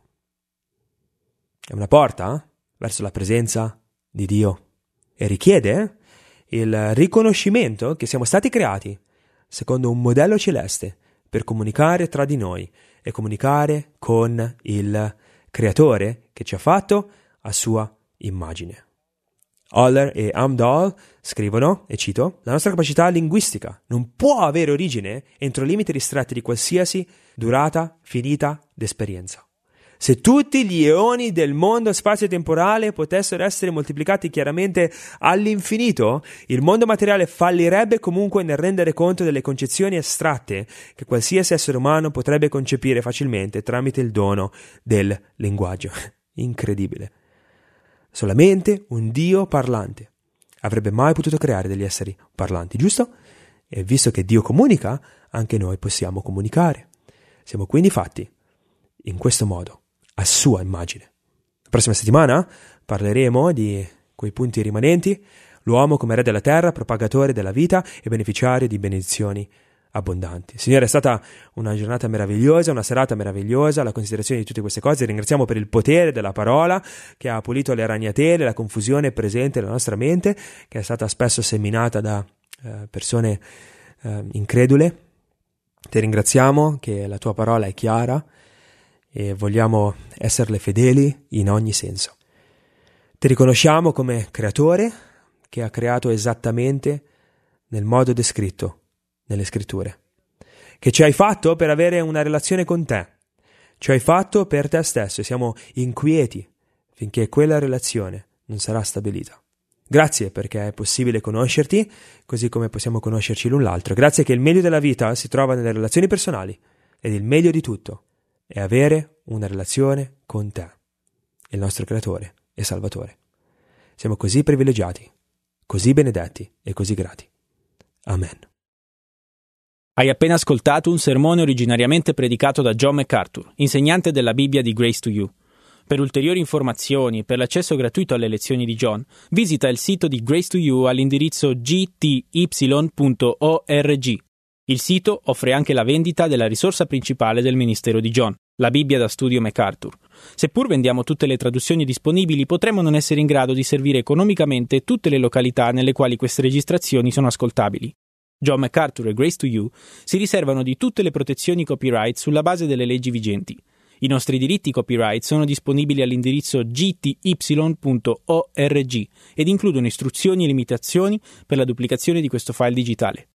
È una porta verso la presenza di Dio e richiede il riconoscimento che siamo stati creati secondo un modello celeste per comunicare tra di noi e comunicare con il Creatore che ci ha fatto a sua immagine. Haller e Amdahl scrivono, e cito, la nostra capacità linguistica non può avere origine entro limiti ristretti di qualsiasi durata finita d'esperienza. Se tutti gli eoni del mondo spazio-temporale potessero essere moltiplicati chiaramente all'infinito, il mondo materiale fallirebbe comunque nel rendere conto delle concezioni astratte che qualsiasi essere umano potrebbe concepire facilmente tramite il dono del linguaggio. Incredibile. Solamente un Dio parlante avrebbe mai potuto creare degli esseri parlanti, giusto? E visto che Dio comunica, anche noi possiamo comunicare. Siamo quindi fatti in questo modo, a sua immagine. La prossima settimana parleremo di quei punti rimanenti, l'uomo come re della terra, propagatore della vita e beneficiario di benedizioni abbondanti. Signore, è stata una giornata meravigliosa, una serata meravigliosa, la considerazione di tutte queste cose. Ringraziamo per il potere della parola che ha pulito le ragnatele, la confusione presente nella nostra mente, che è stata spesso seminata da persone incredule. Ti ringraziamo che la tua parola è chiara e vogliamo esserle fedeli in ogni senso. Ti riconosciamo come creatore che ha creato esattamente nel modo descritto nelle scritture, che ci hai fatto per avere una relazione con te, ci hai fatto per te stesso e siamo inquieti finché quella relazione non sarà stabilita. Grazie perché è possibile conoscerti così come possiamo conoscerci l'un l'altro. Grazie che il meglio della vita si trova nelle relazioni personali ed il meglio di tutto è avere una relazione con te, il nostro Creatore e Salvatore. Siamo così privilegiati, così benedetti e così grati. Amen. Hai appena ascoltato un sermone originariamente predicato da John MacArthur, insegnante della Bibbia di Grace to You. Per ulteriori informazioni e per l'accesso gratuito alle lezioni di John, visita il sito di Grace to You all'indirizzo gty.org. Il sito offre anche la vendita della risorsa principale del ministero di John, la Bibbia da studio MacArthur. Seppur vendiamo tutte le traduzioni disponibili, potremmo non essere in grado di servire economicamente tutte le località nelle quali queste registrazioni sono ascoltabili. John MacArthur e Grace to You si riservano di tutte le protezioni copyright sulla base delle leggi vigenti. I nostri diritti copyright sono disponibili all'indirizzo gty.org ed includono istruzioni e limitazioni per la duplicazione di questo file digitale.